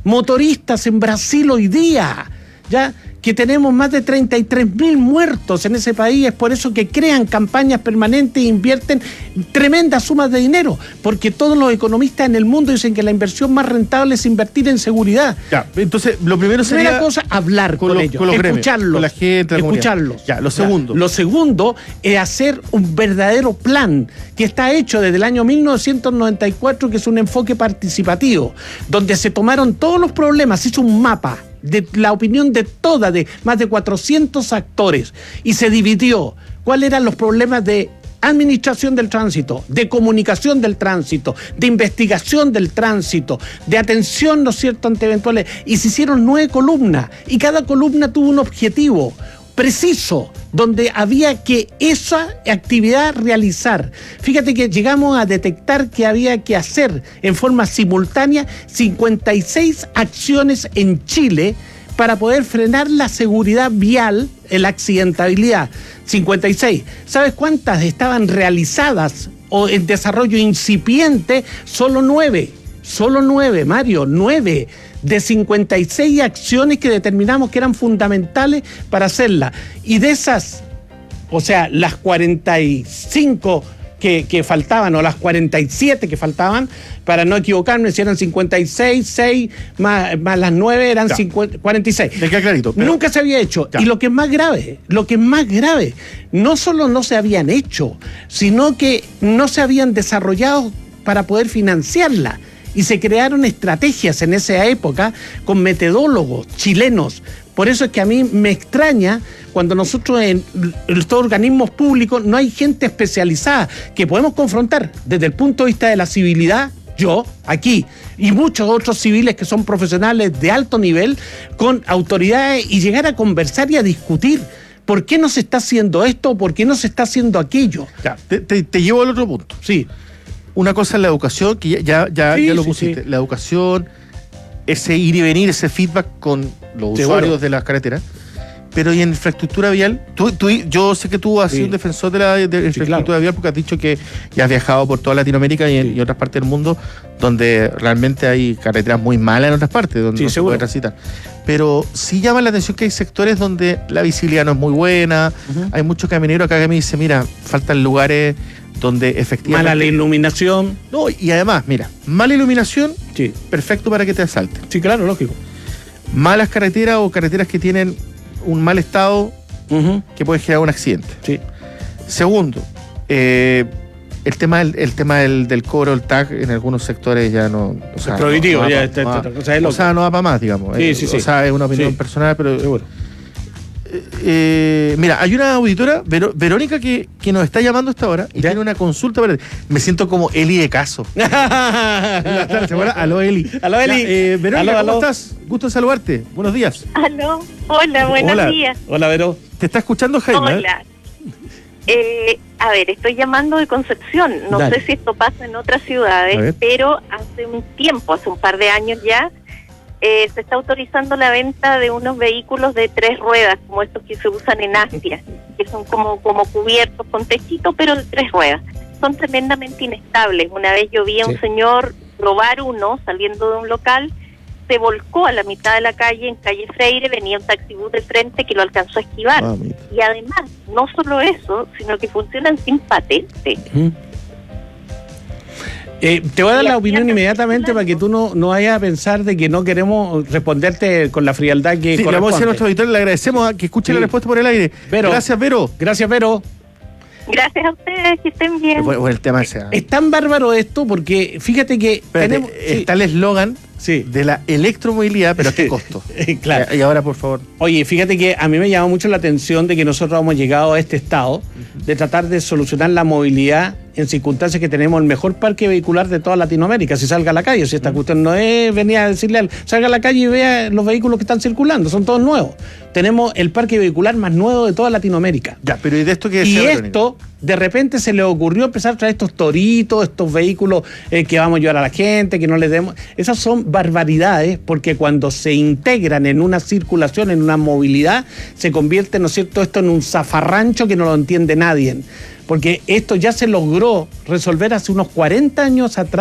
motoristas en Brasil hoy día, ya que tenemos más de treinta y tres mil muertos en ese país. Es por eso que crean campañas permanentes e invierten tremendas sumas de dinero, porque todos los economistas en el mundo dicen que la inversión más rentable es invertir en seguridad. Ya, entonces lo primero sería... Primera cosa, hablar con, con los, ellos, con los escucharlos, gremios, con la gente, la escucharlos. Ya, lo segundo. Ya, lo segundo es hacer un verdadero plan que está hecho desde el año mil novecientos noventa y cuatro, que es un enfoque participativo, donde se tomaron todos los problemas, se hizo un mapa de la opinión de toda, de más de cuatrocientos actores, y se dividió cuáles eran los problemas de administración del tránsito, de comunicación del tránsito, de investigación del tránsito, de atención, ¿no es cierto?, ante eventuales, y se hicieron nueve columnas, y cada columna tuvo un objetivo preciso, donde había que esa actividad realizar. Fíjate que llegamos a detectar que había que hacer en forma simultánea cincuenta y seis acciones en Chile para poder frenar la seguridad vial, la accidentabilidad. cincuenta y seis. ¿Sabes cuántas estaban realizadas o en desarrollo incipiente? Solo nueve. Solo nueve, Mario, nueve de cincuenta y seis acciones que determinamos que eran fundamentales para hacerla. Y de esas, o sea, las cuarenta y cinco que, que faltaban, o las cuarenta y siete que faltaban, para no equivocarme, si eran cincuenta y seis, seis más, más las nueve eran cincuenta, cuarenta y seis. Me queda clarito. Pero... Nunca se había hecho. Ya. Y lo que es más grave, lo que es más grave, no solo no se habían hecho, sino que no se habían desarrollado para poder financiarla. Y se crearon estrategias en esa época con metodólogos chilenos. Por eso es que a mí me extraña cuando nosotros en estos organismos públicos no hay gente especializada que podemos confrontar desde el punto de vista de la civilidad, yo, aquí, y muchos otros civiles que son profesionales de alto nivel, con autoridades, y llegar a conversar y a discutir. ¿Por qué no se está haciendo esto? ¿Por qué no se está haciendo aquello? Ya, te, te, te llevo al otro punto. Sí. Una cosa es la educación, que ya, ya, ya, sí, ya lo sí, pusiste. Sí. La educación, ese ir y venir, ese feedback con los Seguro. usuarios de las carreteras. Pero y en infraestructura vial, tú, tú, yo sé que tú has sí. sido un defensor de la de infraestructura sí, claro. vial, porque has dicho que ya has viajado por toda Latinoamérica y, en, y otras partes del mundo donde realmente hay carreteras muy malas en otras partes, donde sí, no seguro. se puede transitar. Pero sí llama la atención que hay sectores donde la visibilidad no es muy buena, uh-huh. hay muchos camineros acá que me dicen, mira, faltan lugares donde efectivamente... Mala la iluminación. No, y además, mira, mala iluminación, sí. perfecto para que te asalten. Sí, claro, lógico. Malas carreteras o carreteras que tienen un mal estado uh-huh. que puede generar un accidente. Sí. Segundo, eh, el tema del, el tema del, del cobro, el tag, en algunos sectores ya no... O sea, es prohibitivo, no, no ya pa, está, no, está, o sea, es o sea, no va para más, digamos. Sí, eh, sí, o sí. sea, es una opinión sí. personal, pero... Seguro. Eh, mira, hay una auditora, Ver- Verónica, que, que nos está llamando hasta ahora y ¿ya? tiene una consulta para ti. Me siento como Eli de caso. ¿Se acuerdan? Aló, Eli. Aló, Eli. Ya, eh, Verónica, aló, ¿cómo aló. estás? Gusto en saludarte. Buenos días. Aló. Hola, buenos Hola. días. Hola, Vero. ¿Te está escuchando, Jaime? Hola. Eh, a ver, estoy llamando de Concepción. No Dale. sé si esto pasa en otras ciudades, pero hace un tiempo, hace un par de años ya, Eh, se está autorizando la venta de unos vehículos de tres ruedas, como estos que se usan en Asia, que son como, como cubiertos con techito, pero de tres ruedas. Son tremendamente inestables. Una vez yo vi a un Sí. señor robar uno saliendo de un local, se volcó a la mitad de la calle, en calle Freire, venía un taxibús de frente que lo alcanzó a esquivar. Ah, y además, no solo eso, sino que funcionan sin patente. Uh-huh. Eh, te voy a dar la opinión inmediatamente para que tú no, no vayas a pensar de que no queremos responderte con la frialdad que Sí, le vamos a decir a nuestro auditor, le agradecemos a que escuche Sí. la respuesta por el aire. Vero. Gracias, Vero. Gracias, Vero. Gracias a ustedes, que estén bien. Bueno, el tema ese. Es tan bárbaro esto porque fíjate que Espérate, tenemos... está el eslogan sí. de la electromovilidad, pero ¿a qué costo? Claro. Y ahora, por favor. Oye, fíjate que a mí me llamó mucho la atención de que nosotros hemos llegado a este estado de tratar de solucionar la movilidad en circunstancias que tenemos el mejor parque vehicular de toda Latinoamérica. Si salga a la calle, si esta cuestión no es venir a decirle al, salga a la calle y vea los vehículos que están circulando, son todos nuevos. Tenemos el parque vehicular más nuevo de toda Latinoamérica. Ya, pero ¿y de esto qué Y decía esto, de repente se le ocurrió empezar a traer estos toritos, estos vehículos eh, que vamos a llevar a la gente, que no les demos... Esas son barbaridades, porque cuando se integran en una circulación, en una movilidad, se convierte, ¿no es cierto?, esto en un zafarrancho que no lo entiende nadie. Porque esto ya se logró resolver hace unos cuarenta años atrás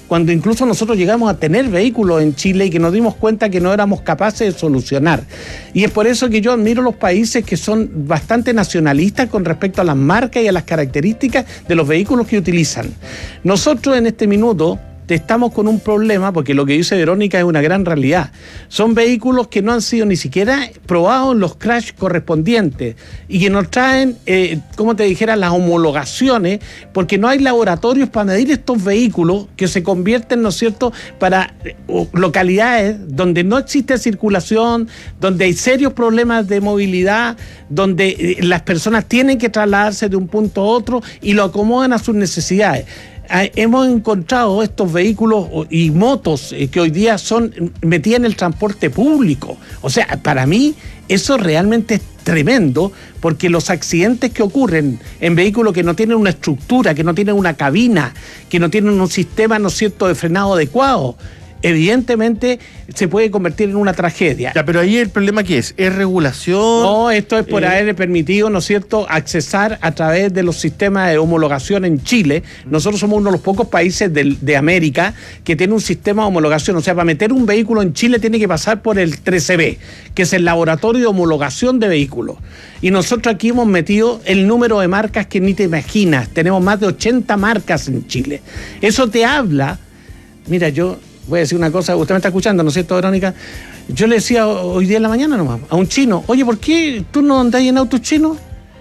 cuando incluso nosotros llegamos a tener vehículos en Chile y que nos dimos cuenta que no éramos capaces de solucionar. Y es por eso que yo admiro los países que son bastante nacionalistas con respecto a las marcas y a las características de los vehículos que utilizan. Nosotros en este minuto estamos con un problema, porque lo que dice Verónica es una gran realidad. Son vehículos que no han sido ni siquiera probados en los crash correspondientes y que nos traen, eh, como te dijera, las homologaciones, porque no hay laboratorios para medir estos vehículos que se convierten, ¿no es cierto?, para eh, localidades donde no existe circulación, donde hay serios problemas de movilidad, donde eh, las personas tienen que trasladarse de un punto a otro y lo acomodan a sus necesidades. Hemos encontrado estos vehículos y motos que hoy día son metidas en el transporte público. O sea, para mí eso realmente es tremendo, porque los accidentes que ocurren en vehículos que no tienen una estructura, que no tienen una cabina, que no tienen un sistema, ¿no es cierto?, de frenado adecuado, evidentemente se puede convertir en una tragedia. Ya, pero ahí el problema ¿qué es? ¿Es regulación? No, esto es por eh... haber permitido, ¿no es cierto?, accesar a través de los sistemas de homologación en Chile. Nosotros somos uno de los pocos países de, de América que tiene un sistema de homologación. O sea, para meter un vehículo en Chile tiene que pasar por el trece B, que es el Laboratorio de Homologación de Vehículos. Y nosotros aquí hemos metido el número de marcas que ni te imaginas. Tenemos más de ochenta marcas en Chile. Eso te habla... Mira, yo... voy a decir una cosa, usted me está escuchando, ¿no es cierto, Verónica? Yo le decía hoy día en la mañana nomás, a un chino, oye, ¿por qué tú no andás en autos chinos?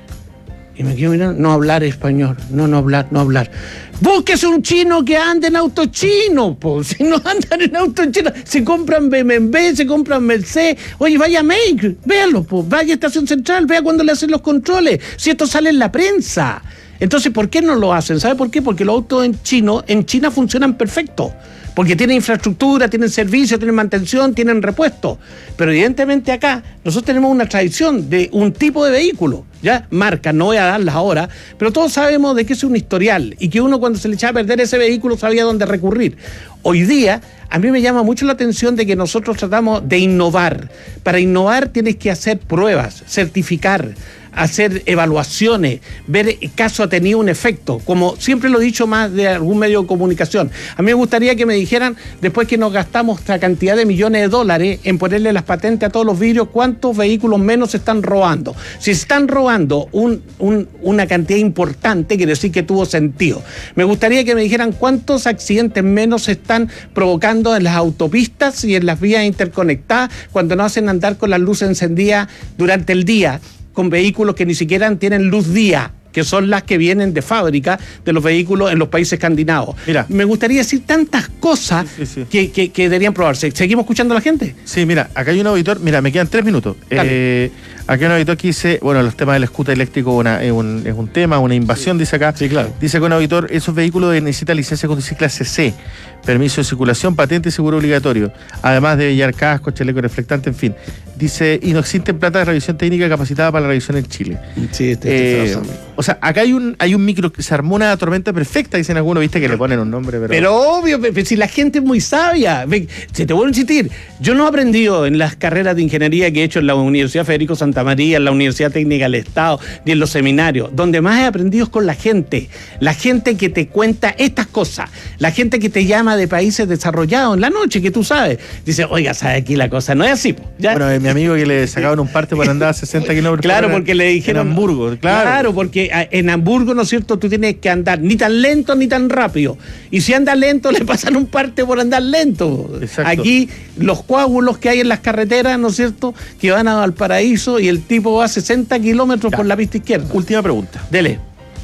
Y me quedo mirando, no hablar español, no, no hablar, no hablar. Búsquese un chino que ande en autos chinos, pues, si no andan en autos chinos, se compran B M W, se compran Mercedes, oye, vaya a Make, véalo, pues, vaya a Estación Central, vea cuando le hacen los controles, si esto sale en la prensa. Entonces, ¿por qué no lo hacen? ¿Sabe por qué? Porque los autos en chino, en China funcionan perfecto. Porque tienen infraestructura, tienen servicio, tienen mantención, tienen repuesto. Pero evidentemente acá nosotros tenemos una tradición de un tipo de vehículo, ya marcas, no voy a darlas ahora, pero todos sabemos de que es un historial y que uno cuando se le echaba a perder ese vehículo sabía dónde recurrir. Hoy día a mí me llama mucho la atención de que nosotros tratamos de innovar. Para innovar tienes que hacer pruebas, certificar, hacer evaluaciones, ver caso ha tenido un efecto, como siempre lo he dicho más de algún medio de comunicación. A mí me gustaría que me dijeran, después que nos gastamos esta cantidad de millones de dólares en ponerle las patentes a todos los vidrios, ¿cuántos vehículos menos se están robando? Si se están robando un, un, una cantidad importante, quiere decir que tuvo sentido. Me gustaría que me dijeran cuántos accidentes menos se están provocando en las autopistas y en las vías interconectadas cuando nos hacen andar con las luces encendidas durante el día, con vehículos que ni siquiera tienen luz día, que son las que vienen de fábrica de los vehículos en los países escandinavos. Mira, me gustaría decir tantas cosas sí, sí, sí. Que, que, que deberían probarse. ¿Seguimos escuchando a la gente? Sí, mira, acá hay un auditor, mira, me quedan tres minutos. Eh, acá hay un auditor que dice, bueno, los temas del scooter eléctrico una, es, un, es un tema, una invasión, dice acá. Sí, claro. Dice que un auditor, esos vehículos necesitan licencia de conducir clase C, permiso de circulación, patente y seguro obligatorio, además de llevar casco, chaleco reflectante, en fin. Dice, y no existe plata de revisión técnica capacitada para la revisión en Chile. Sí, este, este eh, o sea, acá hay un hay un micro, se armó una tormenta perfecta, dicen algunos, viste que le ponen un nombre, pero... Pero obvio, si la gente es muy sabia. Se te vuelvo a insistir, yo no he aprendido en las carreras de ingeniería que he hecho en la Universidad Federico Santa María, en la Universidad Técnica del Estado, ni en los seminarios. Donde más he aprendido es con la gente. La gente que te cuenta estas cosas. La gente que te llama de países desarrollados en la noche, que tú sabes. Dice, oiga, ¿sabes? Aquí la cosa no es así. ¿Ya? Bueno, mi amigo que le sacaban un parte por andar a sesenta kilómetros claro, porque le dijeron... En Hamburgo, claro. Claro, porque en Hamburgo, ¿no es cierto? Tú tienes que andar ni tan lento ni tan rápido. Y si andas lento, le pasan un parte por andar lento. Exacto. Aquí, los coágulos que hay en las carreteras, ¿no es cierto? Que van a Valparaíso y el tipo va a sesenta kilómetros ya. Por la pista izquierda. Última pregunta. Dele.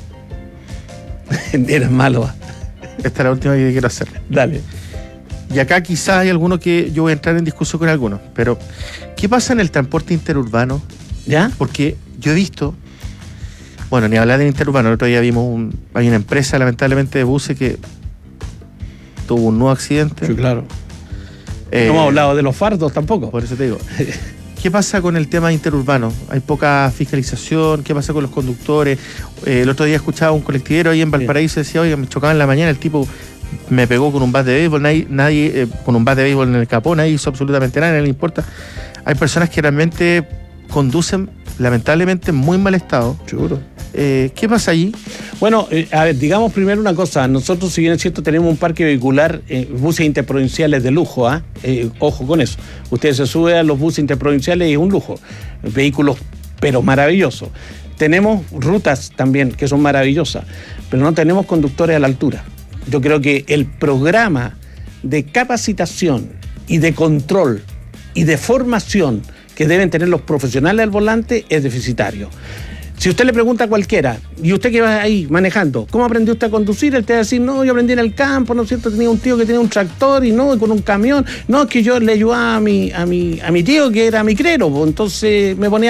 Eres malo. Esta es la última que quiero hacer. Dale. Y acá quizás hay alguno que yo voy a entrar en discusión con algunos, pero ¿qué pasa en el transporte interurbano? ¿Ya? Porque yo he visto, bueno, ni hablar del interurbano, el otro día vimos, un, hay una empresa lamentablemente de buses que tuvo un nuevo accidente. Sí, claro. Eh, no hemos hablado de los fardos tampoco. Por eso te digo. ¿Qué pasa con el tema interurbano? Hay poca fiscalización, ¿qué pasa con los conductores? Eh, el otro día escuchaba un colectivero ahí en Valparaíso, decía, oiga, me chocaba en la mañana, el tipo... me pegó con un bat de béisbol, nadie, nadie eh, con un bat de béisbol en el capó, nadie hizo absolutamente nada, nadie le importa. Hay personas que realmente conducen lamentablemente en muy mal estado. Seguro. Eh, ¿Qué pasa allí? Bueno, eh, a ver, digamos primero una cosa. Nosotros, si bien es cierto, tenemos un parque vehicular, eh, buses interprovinciales de lujo, ¿ah? ¿eh? Ojo con eso. Usted se sube a los buses interprovinciales y es un lujo. Vehículos, pero maravillosos. Tenemos rutas también que son maravillosas, pero no tenemos conductores a la altura. Yo creo que el programa de capacitación y de control y de formación que deben tener los profesionales al volante es deficitario. Si usted le pregunta a cualquiera, y usted que va ahí manejando, ¿cómo aprendió usted a conducir? Él te va a decir, no, yo aprendí en el campo, ¿no es cierto? Tenía un tío que tenía un tractor y no, y con un camión. No, es que yo le ayudaba a mi, a mi, a mi tío que era micrero, pues, entonces me ponía